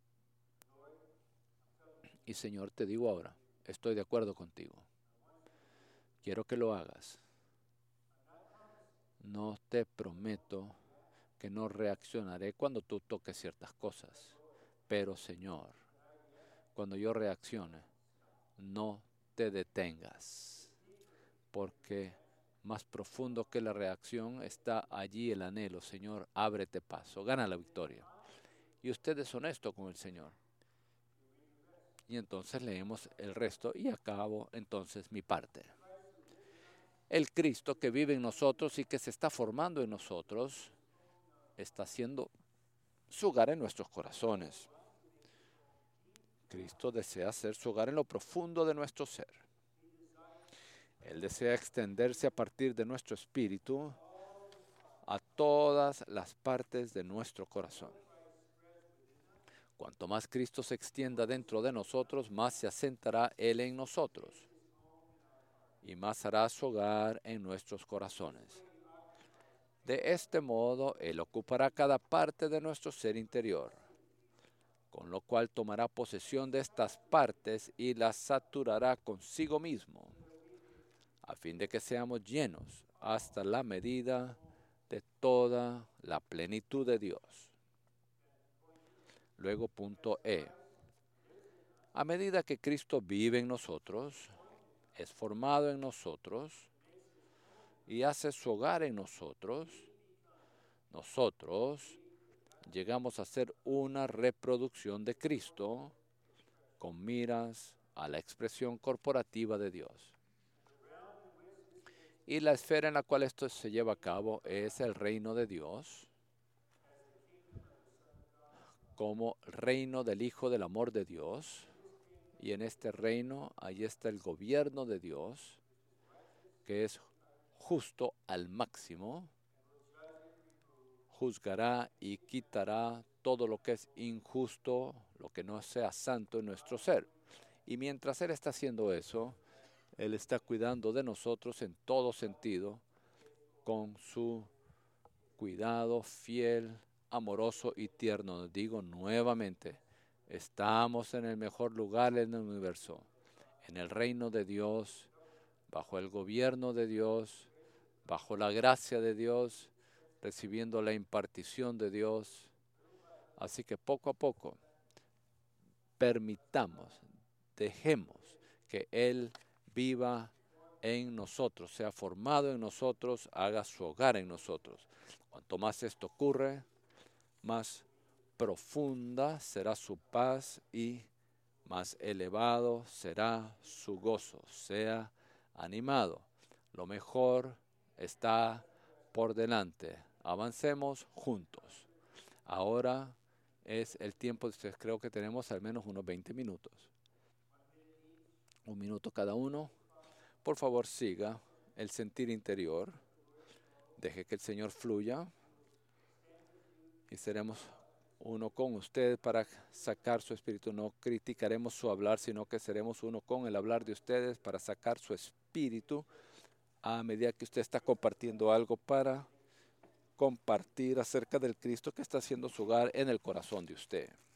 Y Señor, te digo ahora, estoy de acuerdo contigo. Quiero que lo hagas. No te prometo que no reaccionaré cuando tú toques ciertas cosas. Pero Señor, cuando yo reaccione, no te detengas. Porque más profundo que la reacción está allí el anhelo. Señor, ábrete paso, gana la victoria. Y usted es honesto con el Señor. Y entonces leemos el resto y acabo entonces mi parte. El Cristo que vive en nosotros y que se está formando en nosotros, está haciendo su hogar en nuestros corazones. Cristo desea hacer su hogar en lo profundo de nuestro ser. Él desea extenderse a partir de nuestro espíritu a todas las partes de nuestro corazón. Cuanto más Cristo se extienda dentro de nosotros, más se asentará Él en nosotros y más hará su hogar en nuestros corazones. De este modo, Él ocupará cada parte de nuestro ser interior, con lo cual tomará posesión de estas partes y las saturará consigo mismo, a fin de que seamos llenos hasta la medida de toda la plenitud de Dios. Luego punto E. A medida que Cristo vive en nosotros, es formado en nosotros y hace su hogar en nosotros, nosotros llegamos a ser una reproducción de Cristo con miras a la expresión corporativa de Dios. Y la esfera en la cual esto se lleva a cabo es el reino de Dios, como reino del Hijo del amor de Dios. Y en este reino, ahí está el gobierno de Dios, que es justo al máximo. Juzgará y quitará todo lo que es injusto, lo que no sea santo en nuestro ser. Y mientras Él está haciendo eso, Él está cuidando de nosotros en todo sentido, con su cuidado fiel, amoroso y tierno. Digo nuevamente, estamos en el mejor lugar en el universo, en el reino de Dios, bajo el gobierno de Dios, bajo la gracia de Dios, recibiendo la impartición de Dios. Así que poco a poco, permitamos, dejemos que Él viva en nosotros, sea formado en nosotros, haga su hogar en nosotros. Cuanto más esto ocurre, más profunda será su paz y más elevado será su gozo. Sea animado. Lo mejor está por delante. Avancemos juntos. Ahora es el tiempo de ustedes. Creo que tenemos al menos unos veinte minutos. Un minuto cada uno. Por favor, siga el sentir interior. Deje que el Señor fluya. Y seremos uno con usted para sacar su espíritu. No criticaremos su hablar, sino que seremos uno con el hablar de ustedes para sacar su espíritu a medida que usted está compartiendo algo para compartir acerca del Cristo que está haciendo su hogar en el corazón de usted.